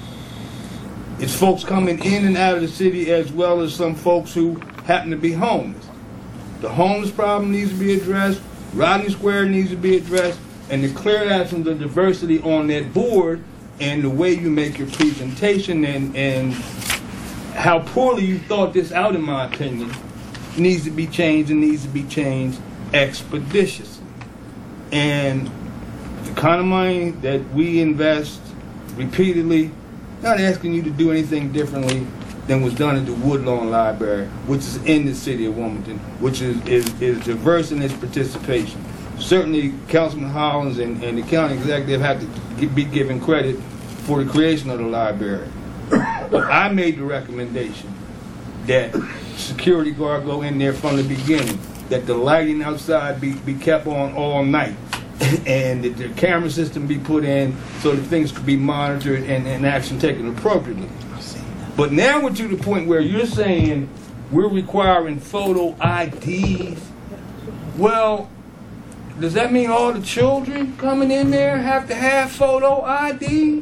It's folks coming in and out of the city as well as some folks who happen to be homeless. The homeless problem needs to be addressed, Rodney Square needs to be addressed, and the clear absence of diversity on that board and the way you make your presentation and, and how poorly you thought this out, in my opinion, needs to be changed and needs to be changed expeditiously. And the kind of money that we invest repeatedly, not asking you to do anything differently than was done at the Woodlawn Library, which is in the city of Wilmington, which is, is, is diverse in its participation. Certainly, Councilman Hollins and, and the county executive have to be given credit for the creation of the library. But I made the recommendation that security guard go in there from the beginning, that the lighting outside be, be kept on all night, and that the camera system be put in so that things could be monitored and, and action taken appropriately. But now we're to the point where you're saying we're requiring photo I Ds. Well, does that mean all the children coming in there have to have photo I D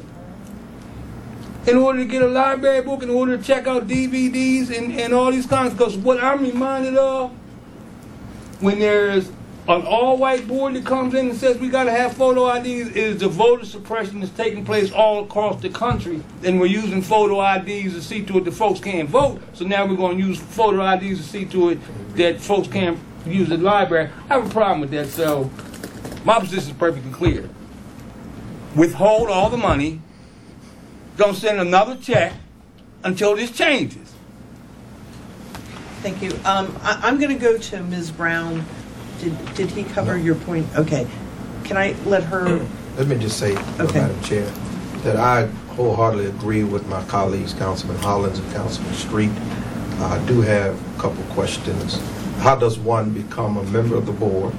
in order to get a library book, in order to check out D V Ds and, and all these kinds? Because what I'm reminded of, when there's an all-white board that comes in and says we got to have photo I Ds, is the voter suppression that's taking place all across the country, and we're using photo I Ds to see to it that folks can't vote. So now we're going to use photo I Ds to see to it that folks can't use the library. I have a problem with that, so my position is perfectly clear. Withhold all the money. Don't send another check until this changes. Thank you. Um, I, I'm going to go to Miz Brown. Did, did he cover your point? Okay. Can I let her? Let me just say, okay. Madam Chair, that I wholeheartedly agree with my colleagues, Councilman Hollins and Councilman Street. I do have a couple questions. How does one become a member of the board?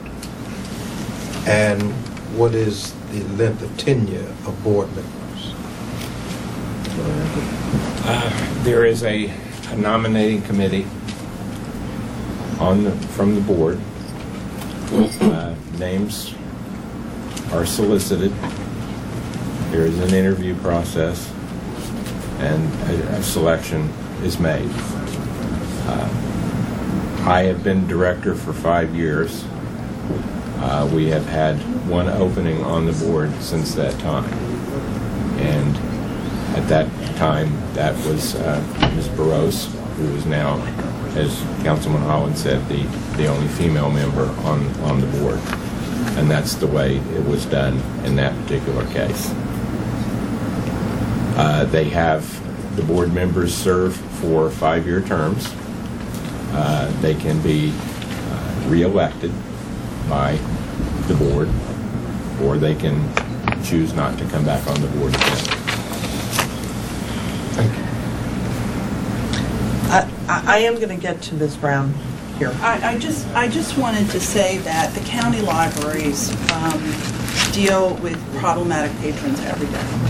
And what is the length of tenure of board members? Uh, there is a, a nominating committee on the, from the board. Uh, names are solicited. There is an interview process, and a, a selection is made. Uh, I have been director for five years. Uh, we have had one opening on the board since that time. And at that time, that was uh, Miz Barros, who is now, as Councilman Holland said, the, the only female member on, on the board. And that's the way it was done in that particular case. Uh, they have, the board members serve for five-year terms. Uh, they can be uh, re-elected by the board, or they can choose not to come back on the board again. Thank you. I, I, I am going to get to Miz Brown here. I, I just I just wanted to say that the county libraries um, deal with problematic patrons every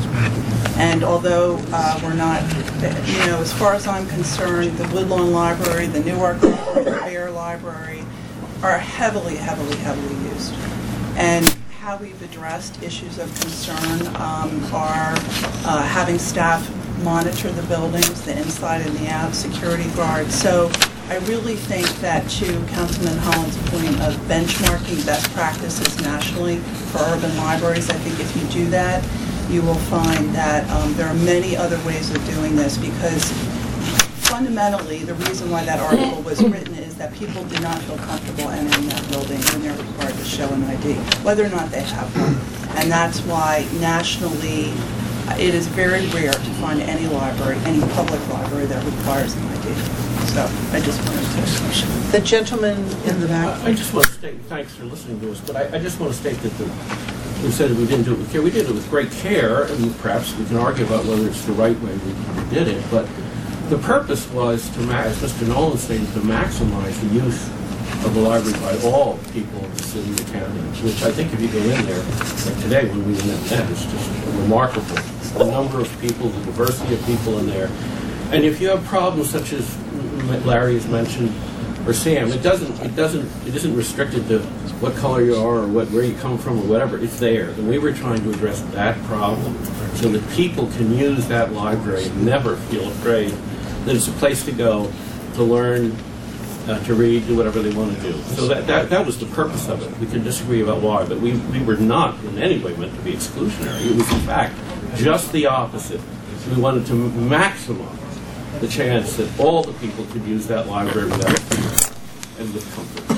day. And although uh, we're not, you know, as far as I'm concerned, the Woodlawn Library, the Newark Library, the Bear Library are heavily, heavily, heavily used. And how we've addressed issues of concern um, are uh, having staff monitor the buildings, the inside and the out, security guards. So I really think that, to Councilman Holland's point of benchmarking best practices nationally for urban libraries, I think if you do that, you will find that um, there are many other ways of doing this, because fundamentally the reason why that article was written is that people do not feel comfortable entering that building when they're required to show an I D, whether or not they have one. And that's why nationally it is very rare to find any library, any public library, that requires an I D. So I just wanted to... The gentleman in the back. I just want to state, thanks for listening to us, but I, I just want to state that the, we said we didn't do it with care. We did it with great care, and perhaps we can argue about whether it's the right way we did it, but the purpose was to, as Mister Nolan stated, to maximize the use of the library by all people of the city and county, which I think if you go in there, like today when we went in there, it's just remarkable. The number of people, the diversity of people in there. And if you have problems such as Larry has mentioned, or Sam, it doesn't, it doesn't, it isn't restricted to what color you are or what, where you come from or whatever. It's there. And we were trying to address that problem so that people can use that library and never feel afraid that it's a place to go to learn, uh, to read, do whatever they want to do. So that, that that was the purpose of it. We can disagree about why, but we, we were not in any way meant to be exclusionary. It was, in fact, just the opposite. We wanted to maximize the chance that all the people could use that library without fear and with comfort.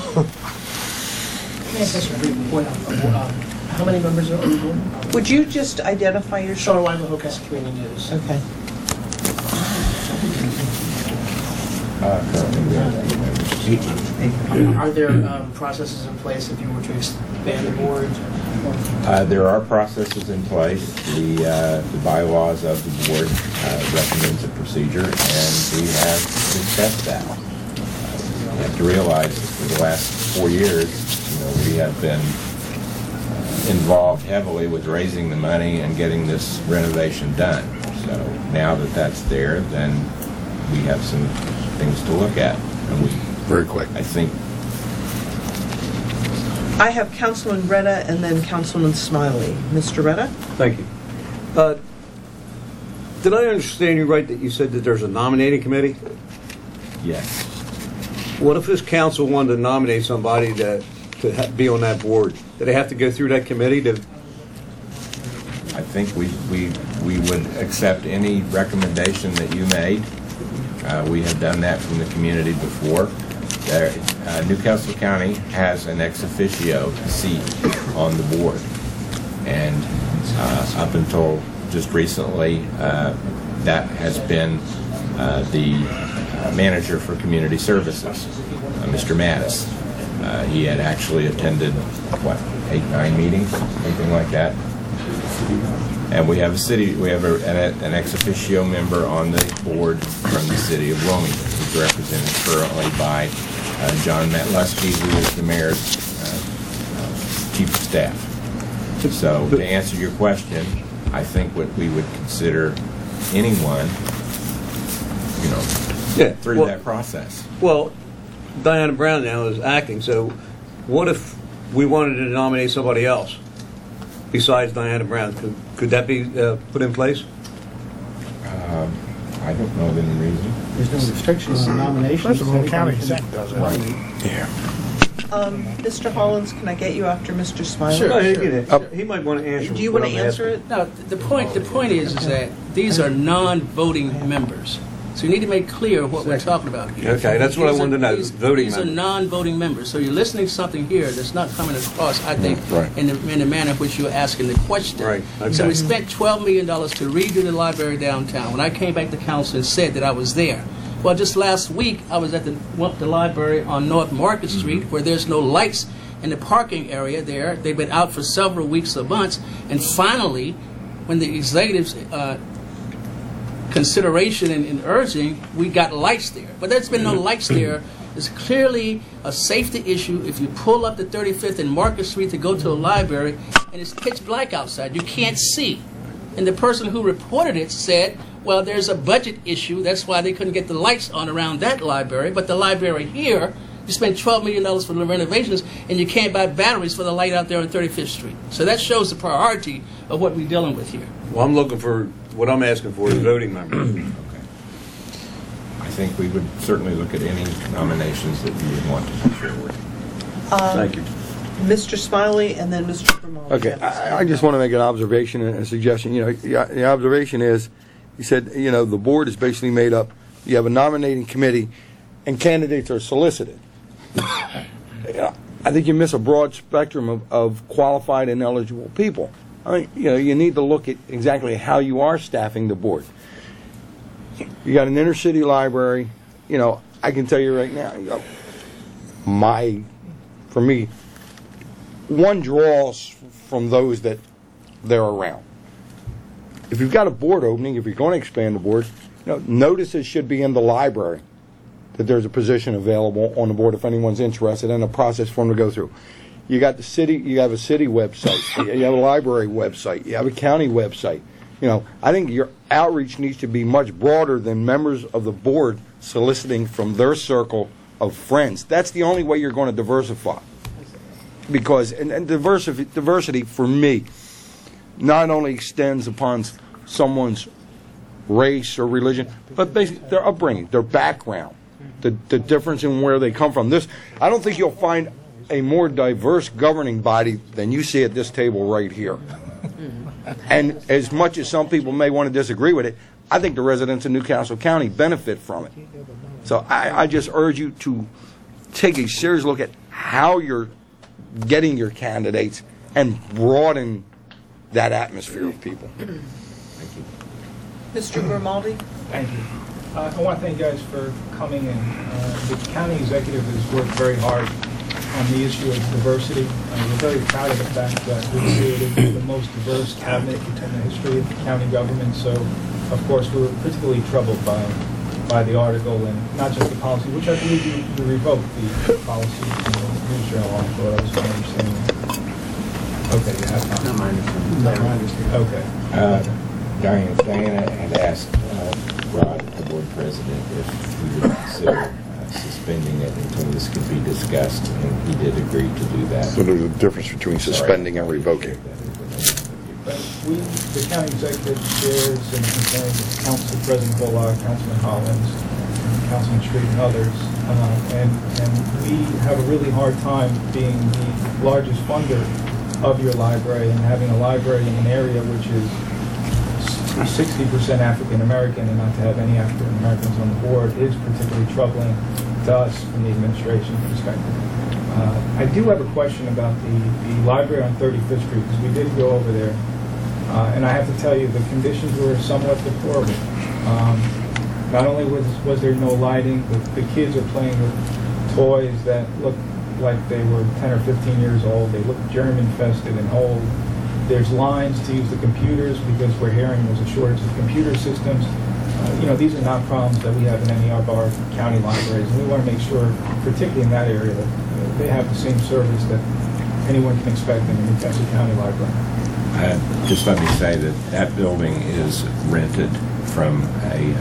Can I ask a brief point? Uh, how many members are on the board? Would you just identify yourself? Sean Weimar, Hocus Community News. Okay. Uh, currently we have eight members. Are there um, processes in place if you were to expand the board? Uh, there are processes in place. The, uh, the bylaws of the board uh, recommends a procedure, and we have discussed that. Uh, you have to realize that for the last four years, you know, we have been uh, involved heavily with raising the money and getting this renovation done. So now that that's there, then we have some things to look at. And we, very quick. I think. I have Councilman Retta and then Councilman Smiley. Mister Retta? Thank you. Uh, did I understand you right that you said that there's a nominating committee? Yes. What if this council wanted to nominate somebody to, to ha- be on that board? Do they have to go through that committee to... I think we, we, we would accept any recommendation that you made. Uh, we have done that from the community before. There, uh, Newcastle County has an ex officio seat on the board, and uh, up until just recently, uh, that has been uh, the uh, manager for community services, uh, Mister Mattis. Uh, he had actually attended, what, eight, nine meetings, something like that. And we have a city, we have a, an, an ex officio member on the board from the city of Wilmington, who's represented currently by uh, John Metlusky, who is the mayor's uh, uh, chief of staff. So to answer your question, I think what we would consider anyone, you know, yeah, through well, that process. Well, Diana Brown now is acting, so what if we wanted to nominate somebody else besides Diana Brown, could, could that be uh, put in place? Uh, I don't know of any reason. There's no restrictions on nominations. First of all, Anybody county can- exec does it. Yeah. Um, Mister Hollins, can I get you after Mister Smiley? Sure. Go ahead, get it. He might want to answer. Do you what want to I'm answer asking. it? No, the point, the point is, is that these are non-voting members. So you need to make clear what we're talking about here. Okay, that's what I These are- wanted to know, these- voting These are members. non-voting members. So you're listening to something here that's not coming across, I think, Right. in the, in the manner in which you're asking the question. Right, okay. So we spent twelve million dollars to redo the library downtown. When I came back to council and said that I was there, well, just last week, I was at the, went to the library on North Market Street, where there's no lights in the parking area there. They've been out for several weeks or months. And finally, when the executives uh, consideration and, and urging, we got lights there. But there's been no lights there. It's clearly a safety issue if you pull up the thirty-fifth and Market Street to go to a library and it's pitch black outside. You can't see. And the person who reported it said, well, there's a budget issue. That's why they couldn't get the lights on around that library. But the library here, you spend twelve million dollars for the renovations, and you can't buy batteries for the light out there on thirty-fifth Street. So that shows the priority of what we're dealing with here. Well, I'm looking for, what I'm asking for is voting members. Okay. I think we would certainly look at any nominations that you would want to put forward. Um, Thank you. Mister Smiley and then Mister Grimaldi. Okay, I, I just want to make an observation and a suggestion. You know, the, the observation is, you said, you know, the board is basically made up, you have a nominating committee, and candidates are solicited. Yeah, I think you miss a broad spectrum of, of qualified and eligible people. I mean, you know, you need to look at exactly how you are staffing the board. You got an inner city library. You know, I can tell you right now, you know, my, for me, one draws from those that they're around. If you've got a board opening, if you're going to expand the board, you know, notices should be in the library that there's a position available on the board if anyone's interested, and a process for them to go through. You got the city, you have a city website, you have a library website, you have a county website. You know, I think your outreach needs to be much broader than members of the board soliciting from their circle of friends. That's the only way you're going to diversify. Because, and, and diversity, diversity for me not only extends upon someone's race or religion, but basically their upbringing, their background, the, the difference in where they come from. This, I don't think you'll find a more diverse governing body than you see at this table right here. And as much as some people may want to disagree with it, I think the residents of Newcastle County benefit from it. So I, I just urge you to take a serious look at how you're getting your candidates and broaden that atmosphere of people. Thank you. Mister Grimaldi? Thank you. Uh, I want to thank you guys for coming in. Uh, the county executive has worked very hard on the issue of diversity. Uh, we're very proud of the fact that we created the most diverse cabinet in the history of the county government. So, of course, we were particularly troubled by by the article and not just the policy, which I believe you, you revoked the policy in the News Journal article. I was understanding. Okay, you have not. Not my understanding. Not my understanding. Okay. Uh, Diana, Diana had asked uh, Rod, the board president, if we would consider uh, suspending it until this could be discussed, and he did agree to do that. So there's a difference between suspending and revoking. But we, the county executive shares and concerns with Council President Bullock, Councilman Hollins, Councilman Street, and others. Uh, and, and we have a really hard time being the largest funder of your library and having a library in an area which is sixty percent African American, and not to have any African Americans on the board is particularly troubling to us from the administration perspective. Uh, I do have a question about the, the library on thirty-fifth Street, because we did go over there, uh, and I have to tell you the conditions were somewhat deplorable. Um, not only was, was there no lighting, but the kids are playing with toys that look like they were ten or fifteen years old. They look germ-infested and old. There's lines to use the computers because we're hearing there's a shortage of computer systems. Uh, you know, these are not problems that we have in any of our county libraries, and we want to make sure, particularly in that area, that uh, they have the same service that anyone can expect in a Newcastle County library. Uh, just let me say that that building is rented from a,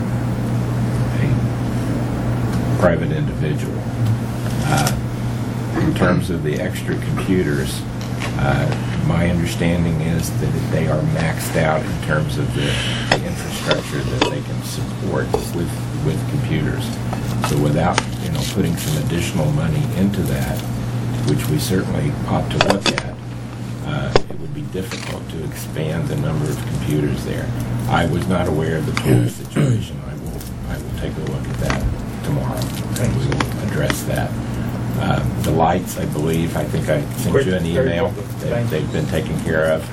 a private individual. Uh, in terms of the extra computers, uh, my understanding is that they are maxed out in terms of the, the infrastructure that they can support with with computers. So without, you know, putting some additional money into that, which we certainly ought to look at, uh, it would be difficult to expand the number of computers there. I was not aware of the tool situation. I will I will take a look at that tomorrow, and we will address that. Uh, the lights, I believe, I think I sent you an email that they've been taken care of.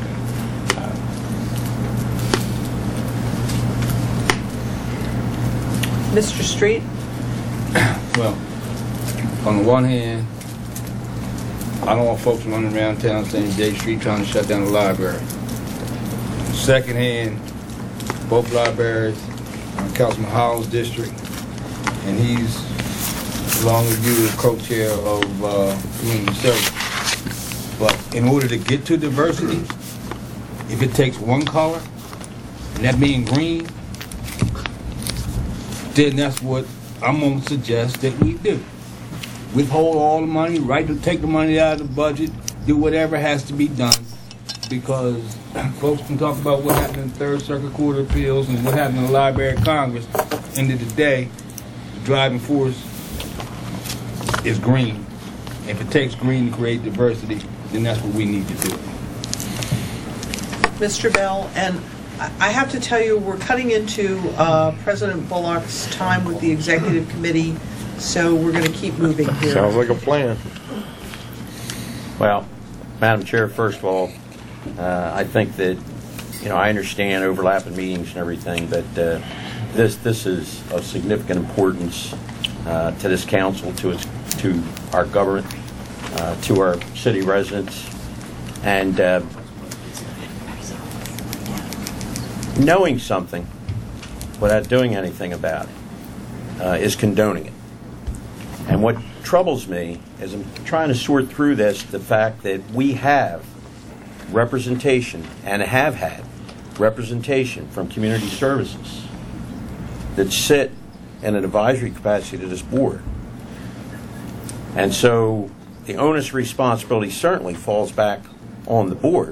Mister Street? Well, on the one hand, I don't want folks running around town saying J Street trying to shut down the library. Second hand, both libraries are in Councilman Hollins' district, and he's, along with you, the co-chair of uh, community service. But in order to get to diversity, if it takes one color, and that being green, then that's what I'm going to suggest that we do. Withhold all the money, right to take the money out of the budget, do whatever has to be done, because folks can talk about what happened in the Third Circuit Court of Appeals and what happened in the Library of Congress. End of the day, the driving force is green. If it takes green to create diversity, then that's what we need to do. Mister Bell, and I have to tell you, we're cutting into uh, President Bullock's time with the executive committee, so we're going to keep moving here. Sounds like a plan. Well, Madam Chair, first of all, uh, I think that, you know, I understand overlapping meetings and everything, but uh, this this is of significant importance uh, to this council, to its, to our government, uh, to our city residents, and uh, knowing something without doing anything about it uh, is condoning it. And what troubles me is I'm trying to sort through this, the fact that we have representation and have had representation from community services that sit in an advisory capacity to this board. And so the onus responsibility certainly falls back on the board.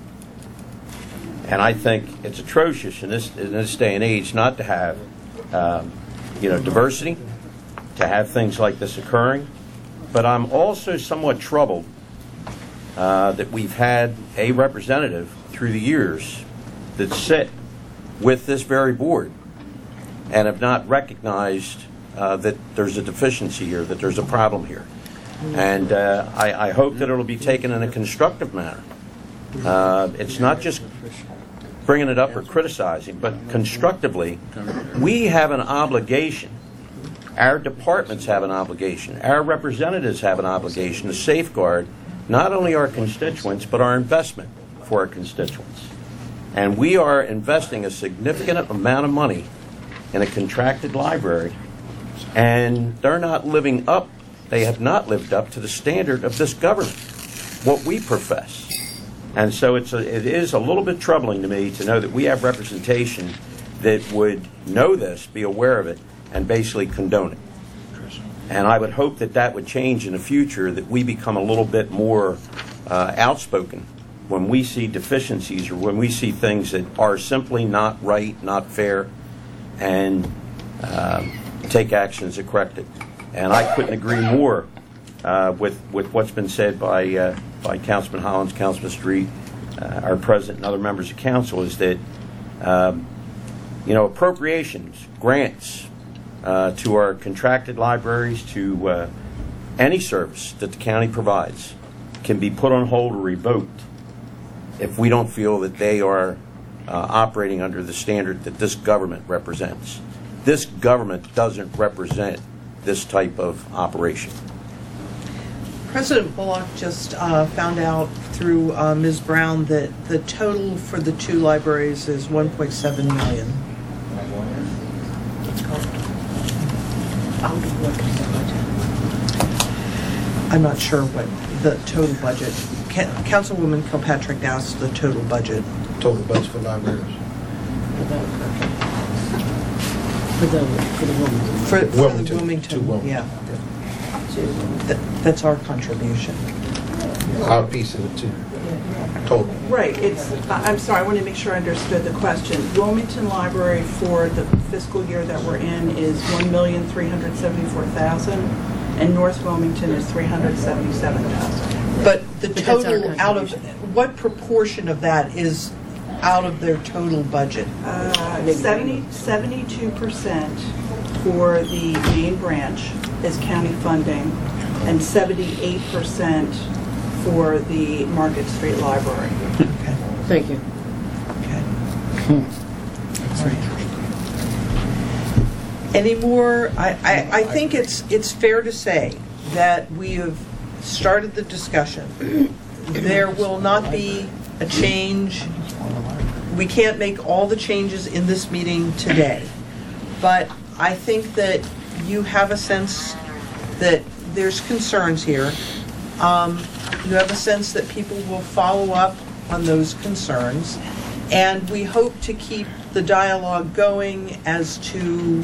And I think it's atrocious in this in this day and age not to have, um, you know, diversity, to have things like this occurring. But I'm also somewhat troubled uh, that we've had a representative through the years that sit with this very board and have not recognized uh, that there's a deficiency here, that there's a problem here. And uh, I, I hope that it'll be taken in a constructive manner. Uh, it's not just bringing it up or criticizing, but constructively, we have an obligation, our departments have an obligation, our representatives have an obligation to safeguard not only our constituents, but our investment for our constituents. And we are investing a significant amount of money in a contracted library, and they're not living up, they have not lived up to the standard of this government, what we profess. And so it's a, it is a little bit troubling to me to know that we have representation that would know this, be aware of it, and basically condone it. And I would hope that that would change in the future, that we become a little bit more uh, outspoken when we see deficiencies or when we see things that are simply not right, not fair, and uh, take actions to correct it. And I couldn't agree more uh, with, with what's been said by uh, by Councilman Hollins, Councilman Street, uh, our president, and other members of council, is that um, you know, appropriations, grants uh, to our contracted libraries, to uh, any service that the county provides, can be put on hold or revoked if we don't feel that they are uh, operating under the standard that this government represents. This government doesn't represent this type of operation. President Bullock just uh, found out through uh, Miz Brown that the total for the two libraries is one point seven million dollars. I'm not sure what the total budget. Ca- Councilwoman Kilpatrick asked the total budget. Total budget for libraries. For the, for the Wilmington. For, for Wilmington. the Wilmington, To Wilmington. yeah. So too. Th- That's our contribution. Our piece of it too, total. Right, it's, I- I'm sorry, I want to make sure I understood the question. Wilmington Library for the fiscal year that we're in is one million three hundred seventy-four thousand, and North Wilmington is three hundred seventy-seven thousand. But the But that's our total out of, what proportion of that is out of their total budget? Uh, seventy, seventy-two percent for the main branch is county funding, and seventy-eight percent for the Market Street Library. Okay. Thank you. Okay. Any more? I, I, I think it's it's fair to say that we have started the discussion. There will not be a change. We can't make all the changes in this meeting today, but I think that you have a sense that there's concerns here. Um, you have a sense that people will follow up on those concerns, and we hope to keep the dialogue going as to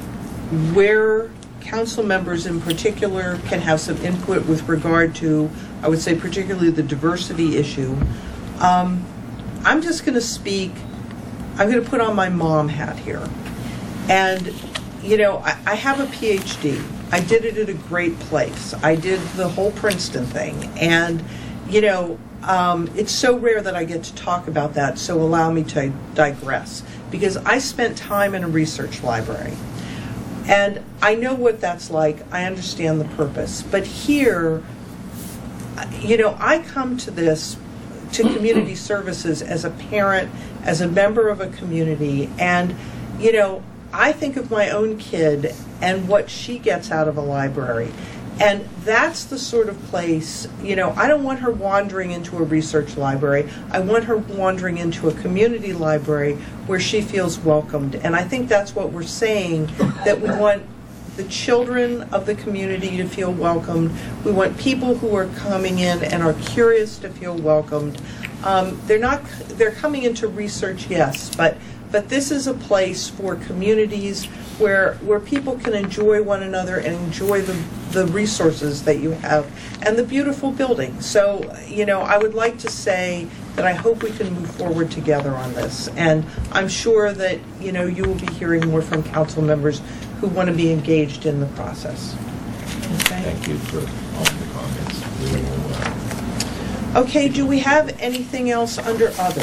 where council members in particular can have some input with regard to, I would say, particularly the diversity issue. Um, I'm just going to speak, I'm going to put on my mom hat here. And, you know, I, I have a P H D. I did it at a great place. I did the whole Princeton thing. And, you know, um, it's so rare that I get to talk about that, so allow me to digress. Because I spent time in a research library. And I know what that's like. I understand the purpose. But here, you know, I come to this, to community services as a parent, as a member of a community, and, you know, I think of my own kid and what she gets out of a library. And that's the sort of place, you know, I don't want her wandering into a research library. I want her wandering into a community library where she feels welcomed. And I think that's what we're saying, that we want the children of the community to feel welcomed. We want people who are coming in and are curious to feel welcomed. Um, they're not, they're coming into research, yes, but but this is a place for communities where where people can enjoy one another and enjoy the the resources that you have and the beautiful building. So, you know, I would like to say that I hope we can move forward together on this. And I'm sure that, you know, you will be hearing more from council members who want to be engaged in the process. Okay. Thank you for all the comments. We will, uh, Okay, do we have anything else under other?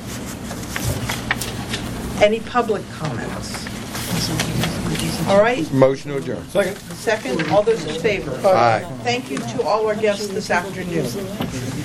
Any public comments? All right. Motion to adjourn. Second. Second, all those in favor? Aye. Thank you to all our guests this afternoon.